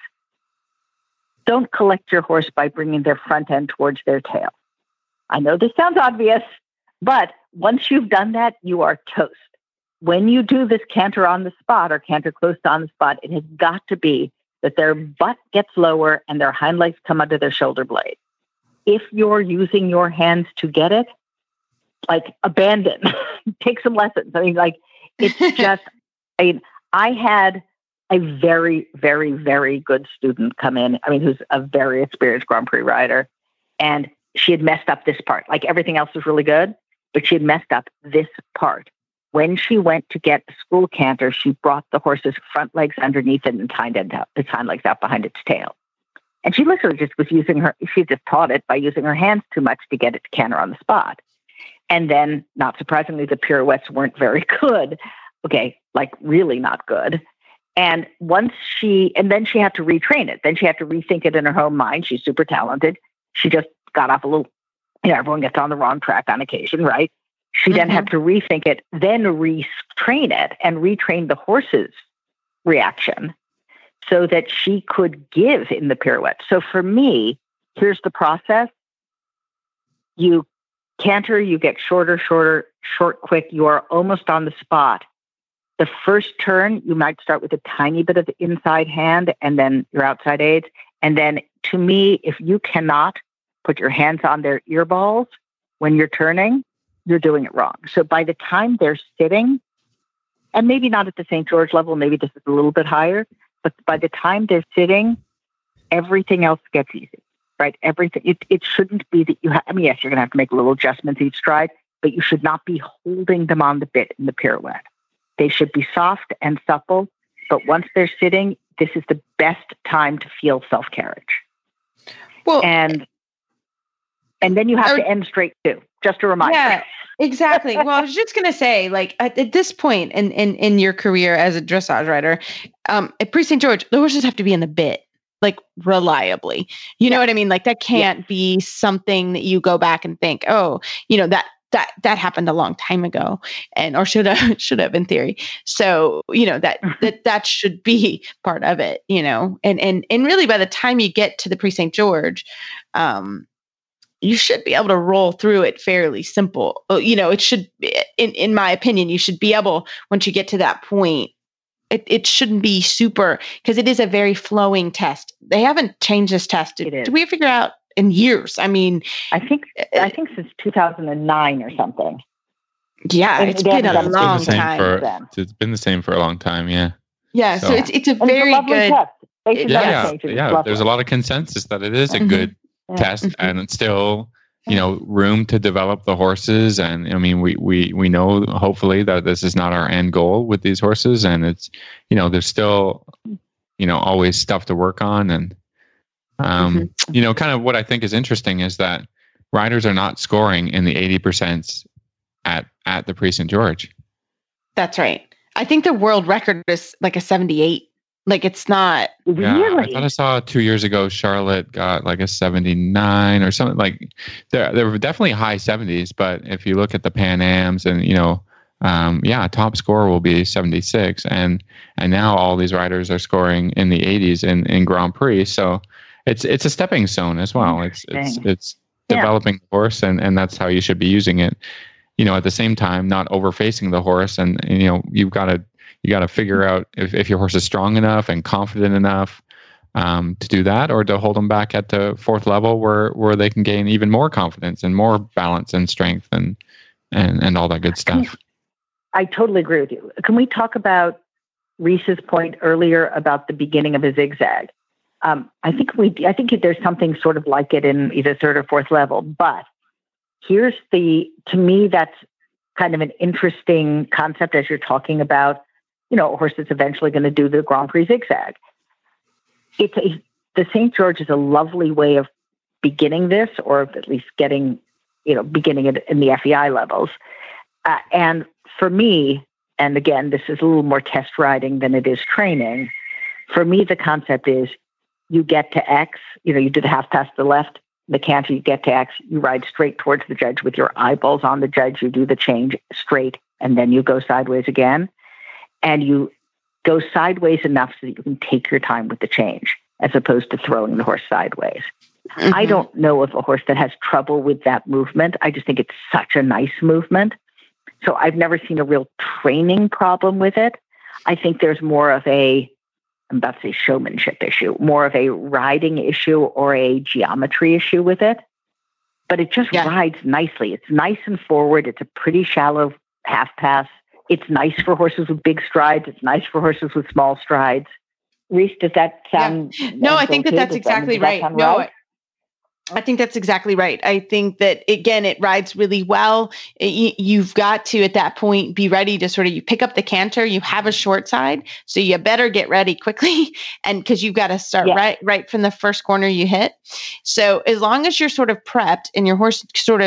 Don't collect your horse by bringing their front end towards their tail. I know this sounds obvious, but once you've done that, you are toast. When you do this canter on the spot or canter close to on the spot, it has got to be that their butt gets lower and their hind legs come under their shoulder blade. If you're using your hands to get it, abandon, take some lessons. It's just, I had a very, very, very good student come in, who's a very experienced Grand Prix rider, and she had messed up this part. Everything else was really good, but she had messed up this part. When she went to get a school canter, she brought the horse's front legs underneath it and its hind legs out behind its tail. And she literally just was she just taught it by using her hands too much to get it to canter on the spot. And then, not surprisingly, the pirouettes weren't very good. Okay, really not good. And then she had to retrain it. Then she had to rethink it in her own mind. She's super talented. She just got off a little, everyone gets on the wrong track on occasion, right? She then had to rethink it, then retrain it and retrain the horse's reaction so that she could give in the pirouette. So for me, here's the process. You canter, you get shorter, short, quick. You are almost on the spot. The first turn, you might start with a tiny bit of the inside hand and then your outside aids. And then to me, if you cannot put your hands on their ear balls when you're turning, you're doing it wrong. So by the time they're sitting, and maybe not at the St. George level, maybe this is a little bit higher, but by the time they're sitting, everything else gets easy, right? Everything. It shouldn't be that yes, you're going to have to make little adjustments each stride, but you should not be holding them on the bit in the pirouette. They should be soft and supple, but once they're sitting, this is the best time to feel self-carriage. Well, and then you have to end straight too. Just a reminder. Yeah, exactly. Well, I was just going to say, at this point in your career as a dressage rider, at Prix St. George, the horses have to be in the bit, reliably. You know what I mean? That can't be something that you go back and think, that happened a long time ago, or should have in theory. So, that should be part of it, and really by the time you get to the Prix St. George, you should be able to roll through it fairly simple. It should, in my opinion, you should be able, once you get to that point, it shouldn't be super, because it is a very flowing test. They haven't changed this test. Did we figure out in years? I think since 2009 or something. Yeah, it's been a long time. It's been the same for a long time. Yeah. Yeah. So it's a very good test. Yeah. There's a lot of consensus that it is a good test, and it's still, room to develop the horses. And we know hopefully that this is not our end goal with these horses, and it's, there's still, always stuff to work on. And, kind of what I think is interesting is that riders are not scoring in the 80% at the Prix St. George. That's right. I think the world record is a 78. It's not really. I thought I saw 2 years ago Charlotte got a 79 or something. There were definitely high 70s, but if you look at the Pan Ams and top score will be 76, and now all these riders are scoring in the 80s in Grand Prix. So it's a stepping stone as well. It's developing the horse, and that's how you should be using it. At the same time, not overfacing the horse, and you've got to figure out if your horse is strong enough and confident enough to do that, or to hold them back at the fourth level where they can gain even more confidence and more balance and strength and all that good stuff. I totally agree with you. Can we talk about Reese's point earlier about the beginning of a zigzag? I think there's something sort of like it in either third or fourth level, but to me, that's kind of an interesting concept as you're talking about, a horse that's eventually going to do the Grand Prix zigzag. the St. George is a lovely way of beginning this, or at least beginning it in the FEI levels. And for me, and again, this is a little more test riding than it is training. For me, the concept is you get to X, you do the half pass to the left, the canter, you get to X, you ride straight towards the judge with your eyeballs on the judge, you do the change straight, and then you go sideways again. And you go sideways enough so that you can take your time with the change, as opposed to throwing the horse sideways. Mm-hmm. I don't know of a horse that has trouble with that movement. I just think it's such a nice movement. So I've never seen a real training problem with it. I think there's more of I'm about to say showmanship issue, more of a riding issue or a geometry issue with it. But it just rides nicely. It's nice and forward. It's a pretty shallow half pass. It's nice for horses with big strides. It's nice for horses with small strides. Reese, does that sound? Yeah. No, I think that's exactly right. No, I think that's exactly right. I think that, again, it rides really well. You've got to, at that point, be ready to you pick up the canter. You have a short side, so you better get ready quickly, and because you've got to start right from the first corner you hit. So as long as you're sort of prepped and your horse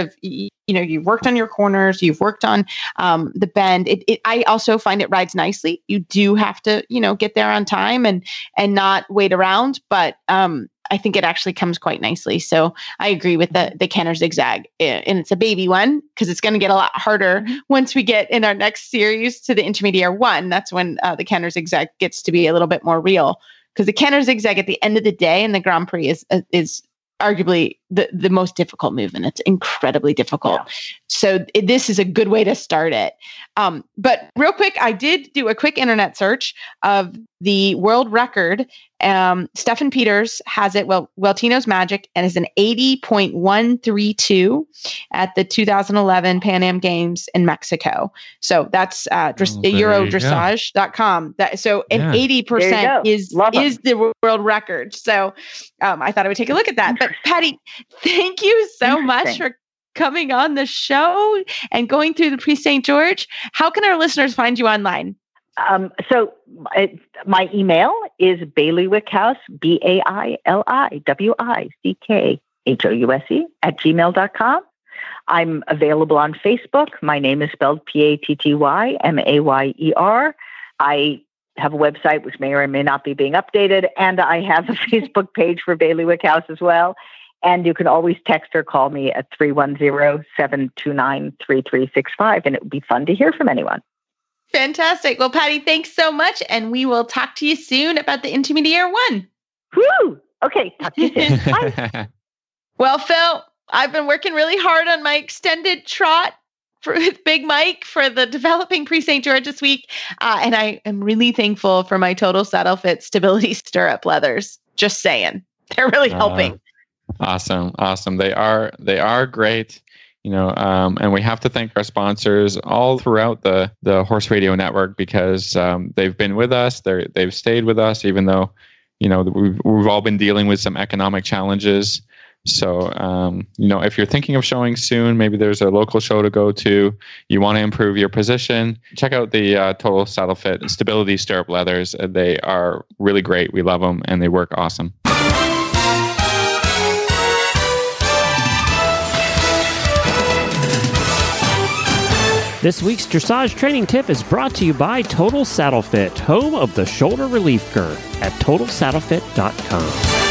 you've worked on your corners, you've worked on the bend. I also find it rides nicely. You do have to, get there on time and not wait around, but I think it actually comes quite nicely. So I agree with the canter zigzag, and it's a baby one because it's going to get a lot harder once we get in our next series to the Intermediate 1. That's when the canter zigzag gets to be a little bit more real, because the canter zigzag at the end of the day in the Grand Prix is arguably the most difficult movement. It's incredibly difficult. Yeah. So this is a good way to start it. But real quick, I did do a quick internet search of the world record. Stefan Peters has it, Weltino's Magic, and is an 80.132 at the 2011 Pan Am Games in Mexico. So that's Eurodressage.com. So an 80% is the world record. So I thought I would take a look at that. But Patty, thank you so much for coming on the show and going through the Prix St. George. How can our listeners find you online? So my email is bailiwickhouse, BAILIWICKHOUSE @gmail.com. I'm available on Facebook. My name is spelled PATTYMAYER. I have a website which may or may not be being updated, and I have a Facebook page for Bailiwick House as well. And you can always text or call me at 310-729-3365, and it would be fun to hear from anyone. Fantastic. Well, Patty, thanks so much, and we will talk to you soon about the Intermediate 1. Woo! Okay, talk to you soon. Bye. Well, Phil, I've been working really hard on my extended trot with Big Mike for the Developing Prix St. George this week, and I am really thankful for my Total Saddle Fit Stability Stirrup leathers. Just saying, they're really helping. Awesome. They are great. And we have to thank our sponsors all throughout the Horse Radio Network, because they've been with us. They've stayed with us, even though, we've all been dealing with some economic challenges. So, if you're thinking of showing soon, maybe there's a local show to go to, you want to improve your position, check out the Total Saddle Fit Stability Stirrup Leathers. They are really great. We love them, and they work awesome. This week's dressage training tip is brought to you by Total Saddle Fit, home of the shoulder relief girth at TotalSaddleFit.com.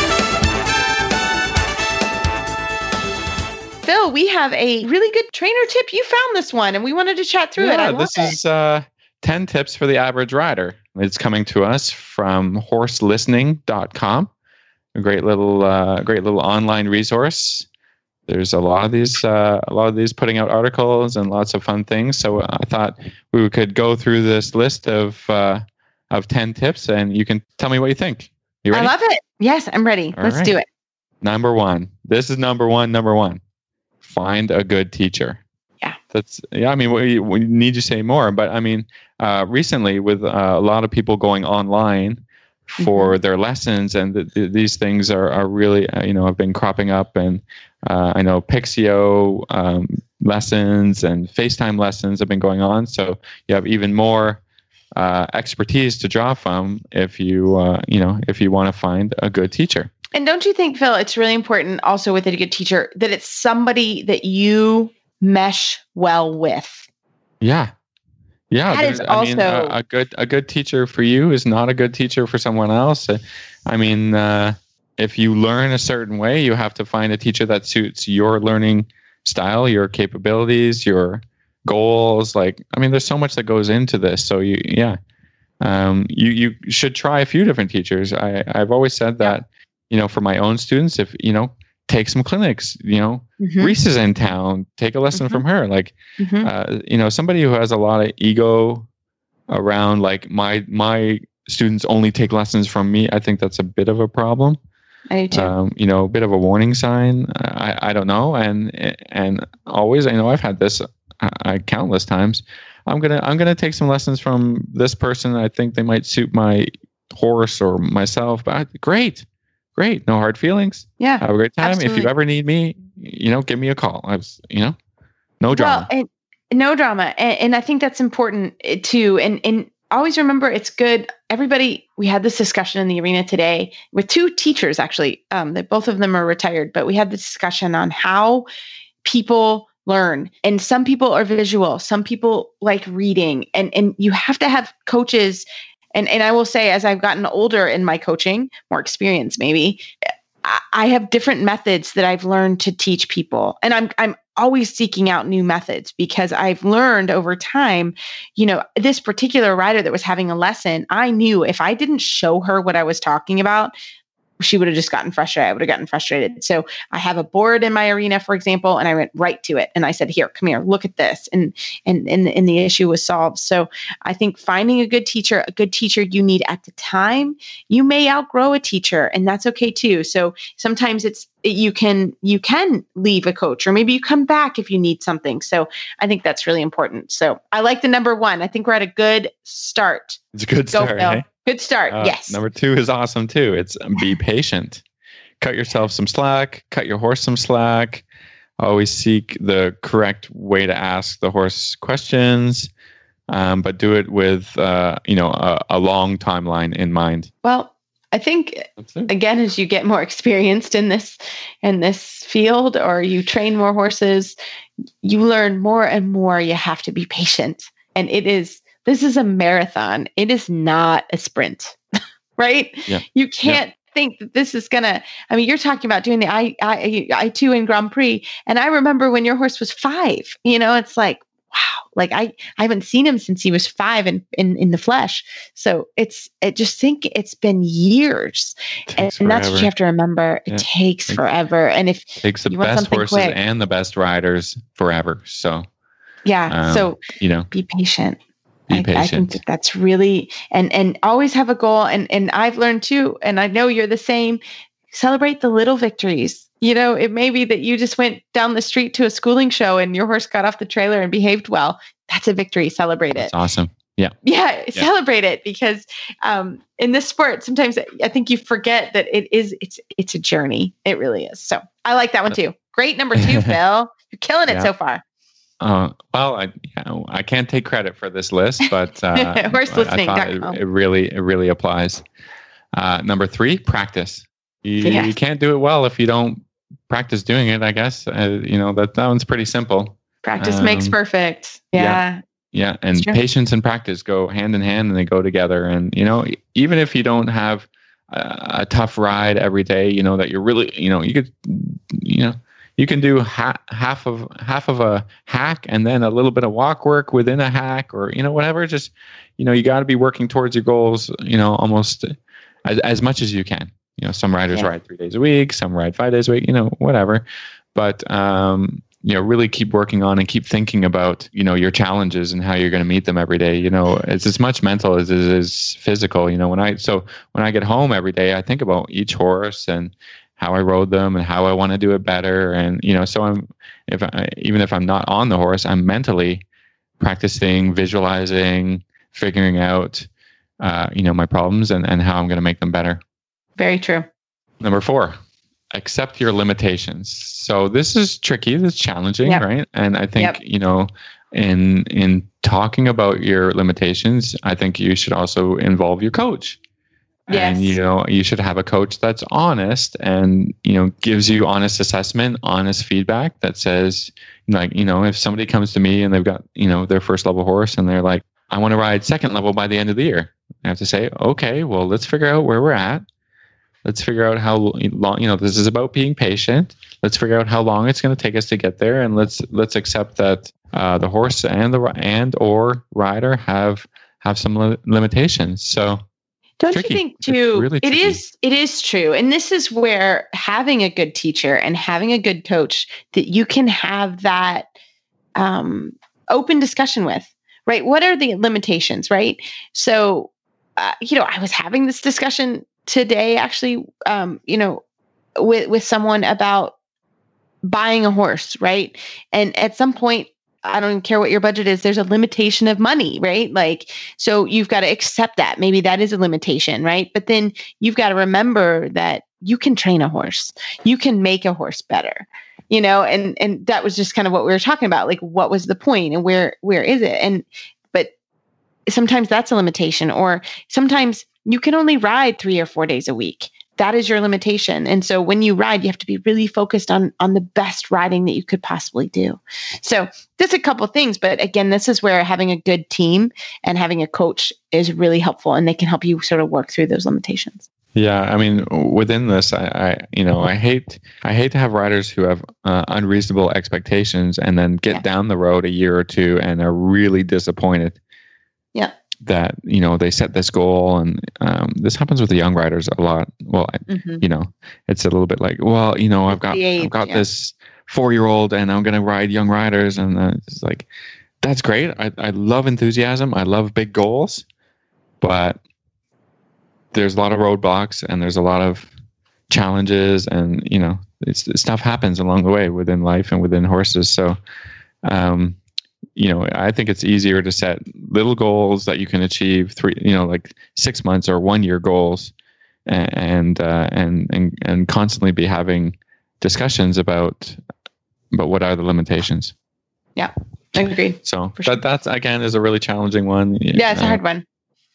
Phil, we have a really good trainer tip. You found this one, and we wanted to chat through it. This is 10 tips for the average rider. It's coming to us from horselistening.com, a great little online resource. There's a lot of these putting out articles and lots of fun things. So I thought we could go through this list of 10 tips, and you can tell me what you think. You ready? I love it. Yes, I'm ready. Let's do it. Number one. This is number one. Find a good teacher. Yeah. I mean, we need to say more, but I mean, recently with a lot of people going online for their lessons, and these things are really, have been cropping up, and I know Pixio lessons and FaceTime lessons have been going on. So you have even more expertise to draw from if you want to find a good teacher. And don't you think, Phil, it's really important also with a good teacher that it's somebody that you mesh well with? Yeah. Yeah. That is also a good teacher for you is not a good teacher for someone else. I mean, if you learn a certain way, you have to find a teacher that suits your learning style, your capabilities, your goals. There's so much that goes into this. So you should try a few different teachers. I've always said that, for my own students, if, take some clinics, Reese is in town, take a lesson from her. Somebody who has a lot of ego around, my students only take lessons from me. I think that's a bit of a problem. I do too. A bit of a warning sign. I don't know. And always, I've had this countless times. I'm gonna take some lessons from this person. I think they might suit my horse or myself. But great, no hard feelings. Yeah, have a great time. Absolutely. If you ever need me, give me a call. No drama. Well, no drama, and I think that's important too. And always remember, it's good. Everybody, we had this discussion in the arena today with two teachers, actually, that both of them are retired, but we had this discussion on how people learn. And some people are visual, some people like reading, and you have to have coaches. And I will say, as I've gotten older in my coaching, more experience maybe, I have different methods that I've learned to teach people. And I'm always seeking out new methods because I've learned over time, this particular rider that was having a lesson, I knew if I didn't show her what I was talking about, she would have just gotten frustrated. I would have gotten frustrated. So I have a board in my arena, for example, and I went right to it. And I said, here, come here, look at this. And the issue was solved. So I think finding a good teacher you need at the time. You may outgrow a teacher, and that's okay too. So sometimes you can leave a coach, or maybe you come back if you need something. So I think that's really important. So I like the number 1. I think we're at a good start. It's a good start. Hey? Good start. Yes. Number 2 is awesome too. It's be patient. Cut yourself some slack. Cut your horse some slack. Always seek the correct way to ask the horse questions, but do it with a long timeline in mind. Well, I think again, as you get more experienced in this field, or you train more horses, you learn more and more. You have to be patient, and this is a marathon. It is not a sprint, right? Yeah. You can't think that this is you're talking about doing the I2 in Grand Prix. And I remember when your horse was 5, it's like, wow, I haven't seen him since he was 5 in the flesh. So it's been years. And that's what you have to remember. It takes forever. And if it takes the best horses and the best riders forever. So so be patient. I think that's really, and always have a goal. And I've learned too, and I know you're the same, celebrate the little victories. It may be that you just went down the street to a schooling show and your horse got off the trailer and behaved well. That's a victory. Celebrate it. That's awesome. Yeah. Celebrate it, because in this sport, sometimes I think you forget that it's a journey. It really is. So I like that one too. Great number 2, Phil. You're killing it so far. Well, I can't take credit for this list, but horse-listening.com. It really applies. Number 3, practice. You can't do it well if you don't practice doing it, I guess. That one's pretty simple. Practice makes perfect. Yeah. Yeah. And patience and practice go hand in hand, and they go together. And, even if you don't have a tough ride every day, that you're really, you could, you can do half of a hack and then a little bit of walk work within a hack, or, whatever. Just, you got to be working towards your goals, almost as much as you can. Some riders ride 3 days a week, some ride 5 days a week, whatever. But, really keep working on and keep thinking about, your challenges and how you're going to meet them every day. It's as much mental as it is physical. When I get home every day, I think about each horse and how I rode them and how I want to do it better. And, so even if I'm not on the horse, I'm mentally practicing, visualizing, figuring out, my problems and how I'm going to make them better. Very true. Number 4, accept your limitations. So this is tricky. This is challenging, right? And I think, in talking about your limitations, I think you should also involve your coach. Yes. And, you should have a coach that's honest and, gives you honest assessment, honest feedback that says, if somebody comes to me and they've got, their first level horse and they're like, I want to ride second level by the end of the year. I have to say, okay, well, let's figure out where we're at. Let's figure out how long, this is about being patient. Let's figure out how long it's going to take us to get there. And let's accept that the horse and or rider have some limitations. So don't you think too, really it is true. And this is where having a good teacher and having a good coach that you can have that open discussion with, right? What are the limitations, right? So, I was having this discussion today, actually, with someone about buying a horse, right? And at some point, I don't even care what your budget is, there's a limitation of money, right? Like, so you've got to accept that. Maybe that is a limitation, right? But then you've got to remember that you can train a horse. You can make a horse better, and that was just kind of what we were talking about. Like, what was the point and where is it? But sometimes that's a limitation, or sometimes you can only ride 3 or 4 days a week. That is your limitation. And so when you ride, you have to be really focused on the best riding that you could possibly do. So just a couple of things. But again, this is where having a good team and having a coach is really helpful, and they can help you sort of work through those limitations. Yeah, I mean, within this, I hate to have riders who have unreasonable expectations and then get down the road a year or two and are really disappointed. Yeah. That, they set this goal, and this happens with the young riders a lot. Well, it's a little bit like, well, I've got this 4-year-old and I'm going to ride young riders. And it's like, that's great. I love enthusiasm. I love big goals, but there's a lot of roadblocks and there's a lot of challenges, and, stuff happens along the way within life and within horses. So, I think it's easier to set little goals that you can achieve like 6 months or 1 year goals, and constantly be having discussions about what are the limitations. Yeah, I agree. So that's again is a really challenging one. Yeah, it's a hard one.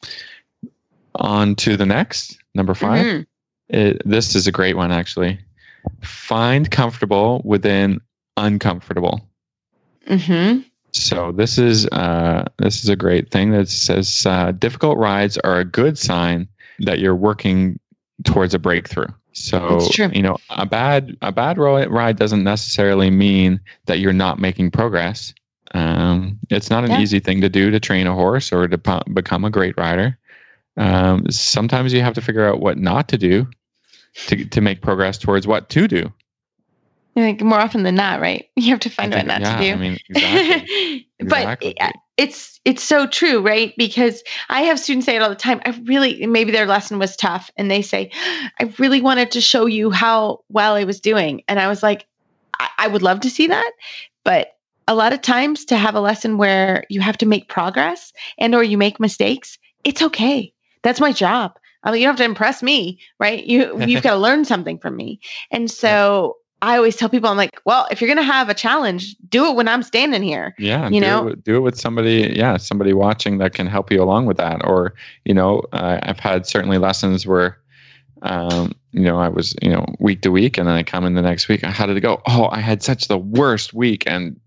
On to the next, number 5. Mm-hmm. This is a great one, actually. Find comfortable within uncomfortable. Mm-hmm. So this is a great thing that says difficult rides are a good sign that you're working towards a breakthrough. So a bad ride doesn't necessarily mean that you're not making progress. It's not an easy thing to do to train a horse or to become a great rider. Sometimes you have to figure out what not to do to make progress towards what to do. I think more often than not, right? You have to find out what not to do. I mean, exactly. But it's so true, right? Because I have students say it all the time. Maybe their lesson was tough, and they say, I really wanted to show you how well I was doing. And I was like, I would love to see that. But a lot of times to have a lesson where you have to make progress and or you make mistakes, it's okay. That's my job. I mean, you don't have to impress me, right? You've got to learn something from me. And so I always tell people, I'm like, well, if you're going to have a challenge, do it when I'm standing here. Yeah. Do it with somebody watching that can help you along with that. Or, I've had certainly lessons where, I was, week to week, and then I come in the next week. How did it go? Oh, I had such the worst week, and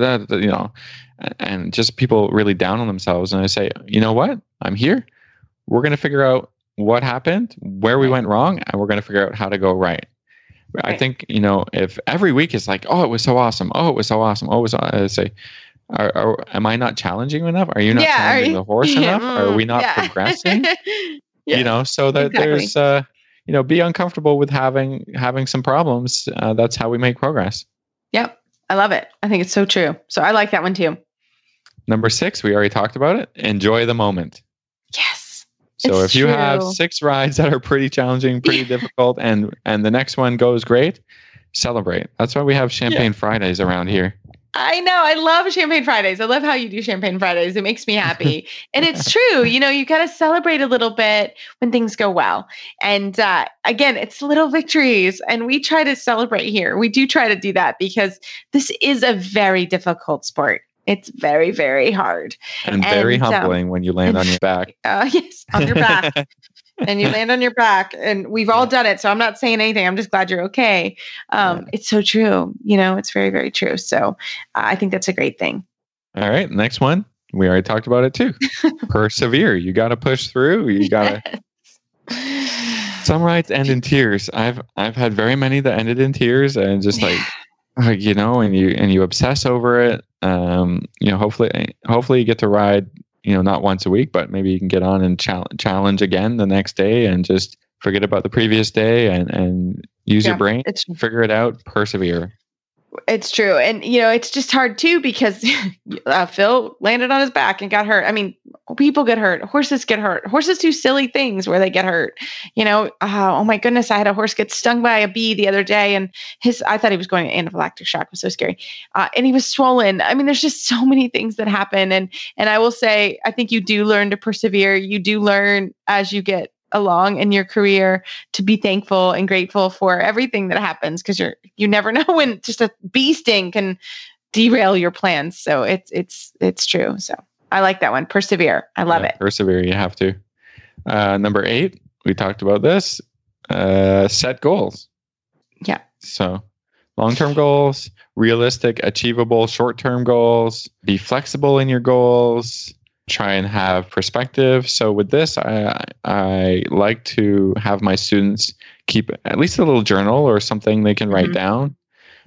and just people really down on themselves. And I say, you know what? I'm here. We're going to figure out what happened, where we went wrong, and we're going to figure out how to go right. I think, if every week is like, oh, it was so awesome. Oh, it was so awesome. Oh, it was, I say, am I not challenging enough? Are you not challenging the horse enough? Are we not progressing? So that there's, be uncomfortable with having some problems. That's how we make progress. Yep. I love it. I think it's so true. So I like that one too. Number 6, we already talked about it. Enjoy the moment. Yes. So if you have 6 rides that are pretty challenging, pretty difficult, and the next one goes great, celebrate. That's why we have Champagne Fridays around here. I know. I love Champagne Fridays. I love how you do Champagne Fridays. It makes me happy. And it's true. You got to celebrate a little bit when things go well. And again, it's little victories. And we try to celebrate here. We do try to do that because this is a very difficult sport. It's very, very hard. And very humbling when you land on your back. Yes, on your back. and you land on your back, and we've all done it. So I'm not saying anything. I'm just glad you're okay. It's so true. It's very, very true. So I think that's a great thing. All right. Next one. We already talked about it too. Persevere. You got to push through. You got to. Some rides end in tears. I've had very many that ended in tears, and just and you obsess over it. Hopefully you get to ride, not once a week, but maybe you can get on and challenge again the next day, and just forget about the previous day and use your brain, figure it out, persevere. It's true. And, it's just hard too, because Phil landed on his back and got hurt. I mean, people get hurt. Horses get hurt. Horses do silly things where they get hurt. Oh my goodness. I had a horse get stung by a bee the other day, and I thought he was going anaphylactic shock. It was so scary. And he was swollen. I mean, there's just so many things that happen. And I will say, I think you do learn to persevere. You do learn as you get along in your career to be thankful and grateful for everything that happens, because you never know when just a bee sting can derail your plans. So it's true. So I like that one. Persevere. I love it. Persevere. You have to. Number 8, we talked about this. Set goals. Yeah. So long-term goals, realistic, achievable, short-term goals. Be flexible in your goals. Try and have perspective. So with this, I like to have my students keep at least a little journal or something they can write down,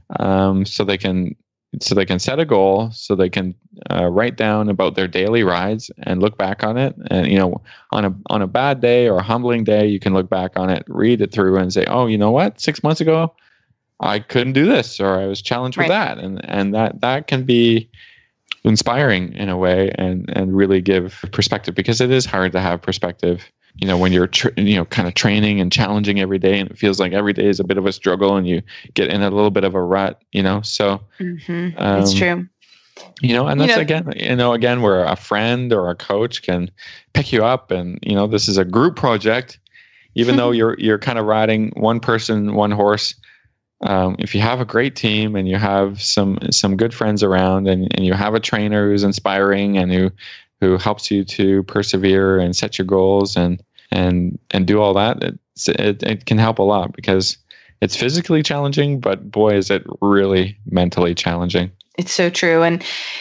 so they can set a goal, so they can write down about their daily rides and look back on it. And on a bad day or a humbling day, you can look back on it, read it through, and say, oh, you know what? 6 months ago, I couldn't do this, or I was challenged with that, and that can be inspiring in a way, and really give perspective, because it is hard to have perspective, when you're kind of training and challenging every day, and it feels like every day is a bit of a struggle, and you get in a little bit of a rut, so it's true. And that's again where a friend or a coach can pick you up, and this is a group project, even though you're kind of riding one person, one horse. If you have a great team, and you have some good friends around, and you have a trainer who's inspiring, and who helps you to persevere and set your goals and do all that, it can help a lot, because it's physically challenging, but boy, is it really mentally challenging. It's so true. And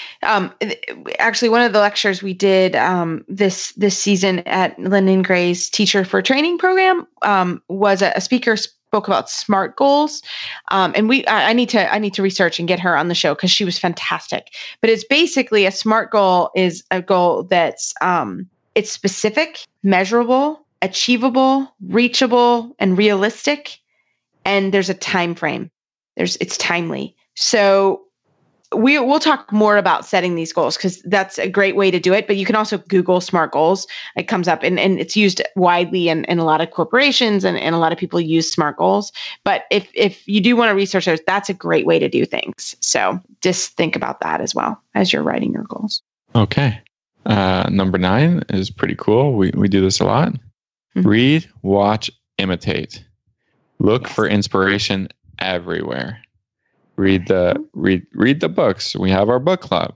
actually, one of the lectures we did this season at Lyndon Gray's Teacher for Training program was a speaker spoke about SMART goals. And I need to research and get her on the show, because she was fantastic. But it's basically, a SMART goal is a goal that's it's specific, measurable, achievable, reachable, and realistic. And there's a time frame. It's timely. So we'll talk more about setting these goals, because that's a great way to do it. But you can also Google SMART goals. It comes up, and it's used widely in a lot of corporations, and a lot of people use SMART goals. But if you do want to research those, that's a great way to do things. So just think about that as well as you're writing your goals. Okay. Number 9 is pretty cool. We do this a lot. Read, watch, imitate. Look for inspiration everywhere. Read the books. We have our book club.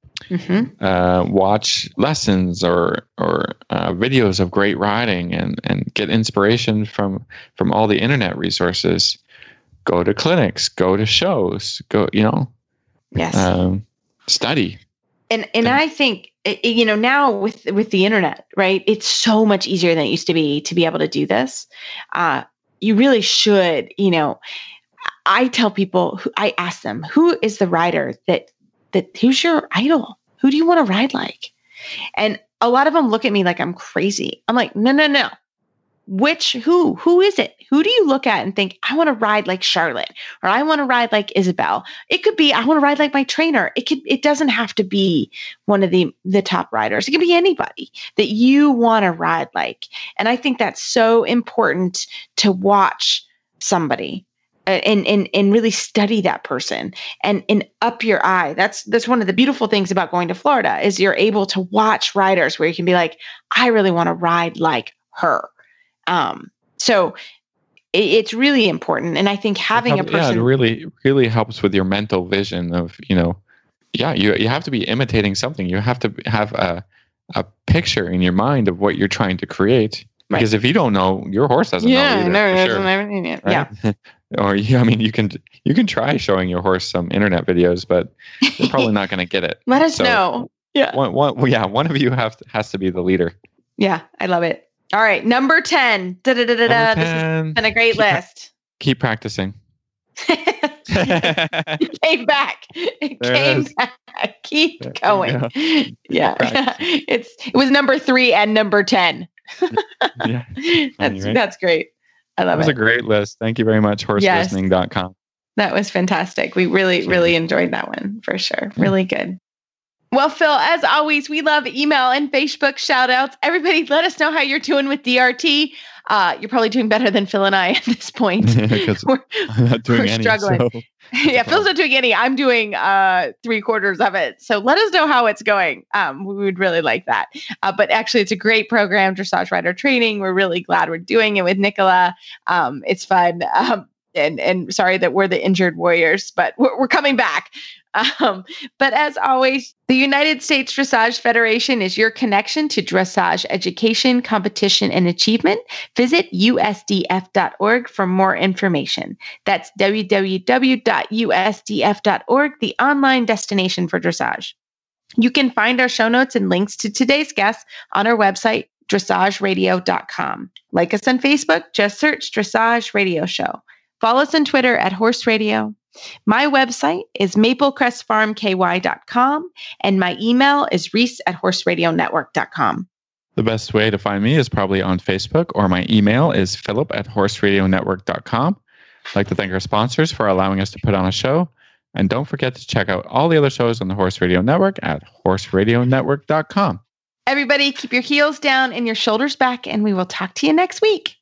Watch lessons or videos of great riding, and get inspiration from all the internet resources. Go to clinics. Go to shows. Yes. Study. And I think now with the internet, right? It's so much easier than it used to be able to do this. You really should. I tell people, I ask them, who is the rider that who's your idol? Who do you want to ride like? And a lot of them look at me like I'm crazy. I'm like, no. Who is it? Who do you look at and think, I want to ride like Charlotte, or I want to ride like Isabel? It could be, I want to ride like my trainer. It doesn't have to be one of the top riders. It can be anybody that you want to ride like. And I think that's so important to watch somebody and really study that person and up your eye. That's one of the beautiful things about going to Florida, is you're able to watch riders where you can be like, I really want to ride like her. So it's really important. And I think having a person. Yeah, it really helps with your mental vision of, you have to be imitating something. You have to have a picture in your mind of what you're trying to create. Because if you don't know, your horse doesn't know either. Yeah. Or you can try showing your horse some internet videos, but they're probably not going to get it. Let us know. Yeah. One of you has to be the leader. Yeah, I love it. All right, number 10. This has been a great list. Keep practicing. It came back. Keep going. Yeah. It was number 3 and number 10. Yeah. That's great. I love it. It was a great list. Thank you very much, horselistening.com. That was fantastic. We really enjoyed that one for sure. Really good. Well, Phil, as always, we love email and Facebook shout outs. Everybody, let us know how you're doing with DRT. You're probably doing better than Phil and I at this point. Because I'm not doing any. Struggling. So. Yeah, Phil's not doing any. I'm doing 3/4 of it. So let us know how it's going. We would really like that. But actually, it's a great program, Dressage Rider Training. We're really glad we're doing it with Nicola. It's fun. And sorry that we're the injured warriors, but we're coming back. But as always, the United States Dressage Federation is your connection to dressage education, competition, and achievement. Visit usdf.org for more information. That's www.usdf.org, the online destination for dressage. You can find our show notes and links to today's guests on our website, dressageradio.com. Like us on Facebook, just search Dressage Radio Show. Follow us on Twitter at Horse Radio. My website is maplecrestfarmky.com, and my email is reese@horseradionetwork.com. The best way to find me is probably on Facebook, or my email is philip@horseradionetwork.com. I'd like to thank our sponsors for allowing us to put on a show. And don't forget to check out all the other shows on the Horse Radio Network at horseradionetwork.com. Everybody, keep your heels down and your shoulders back, and we will talk to you next week.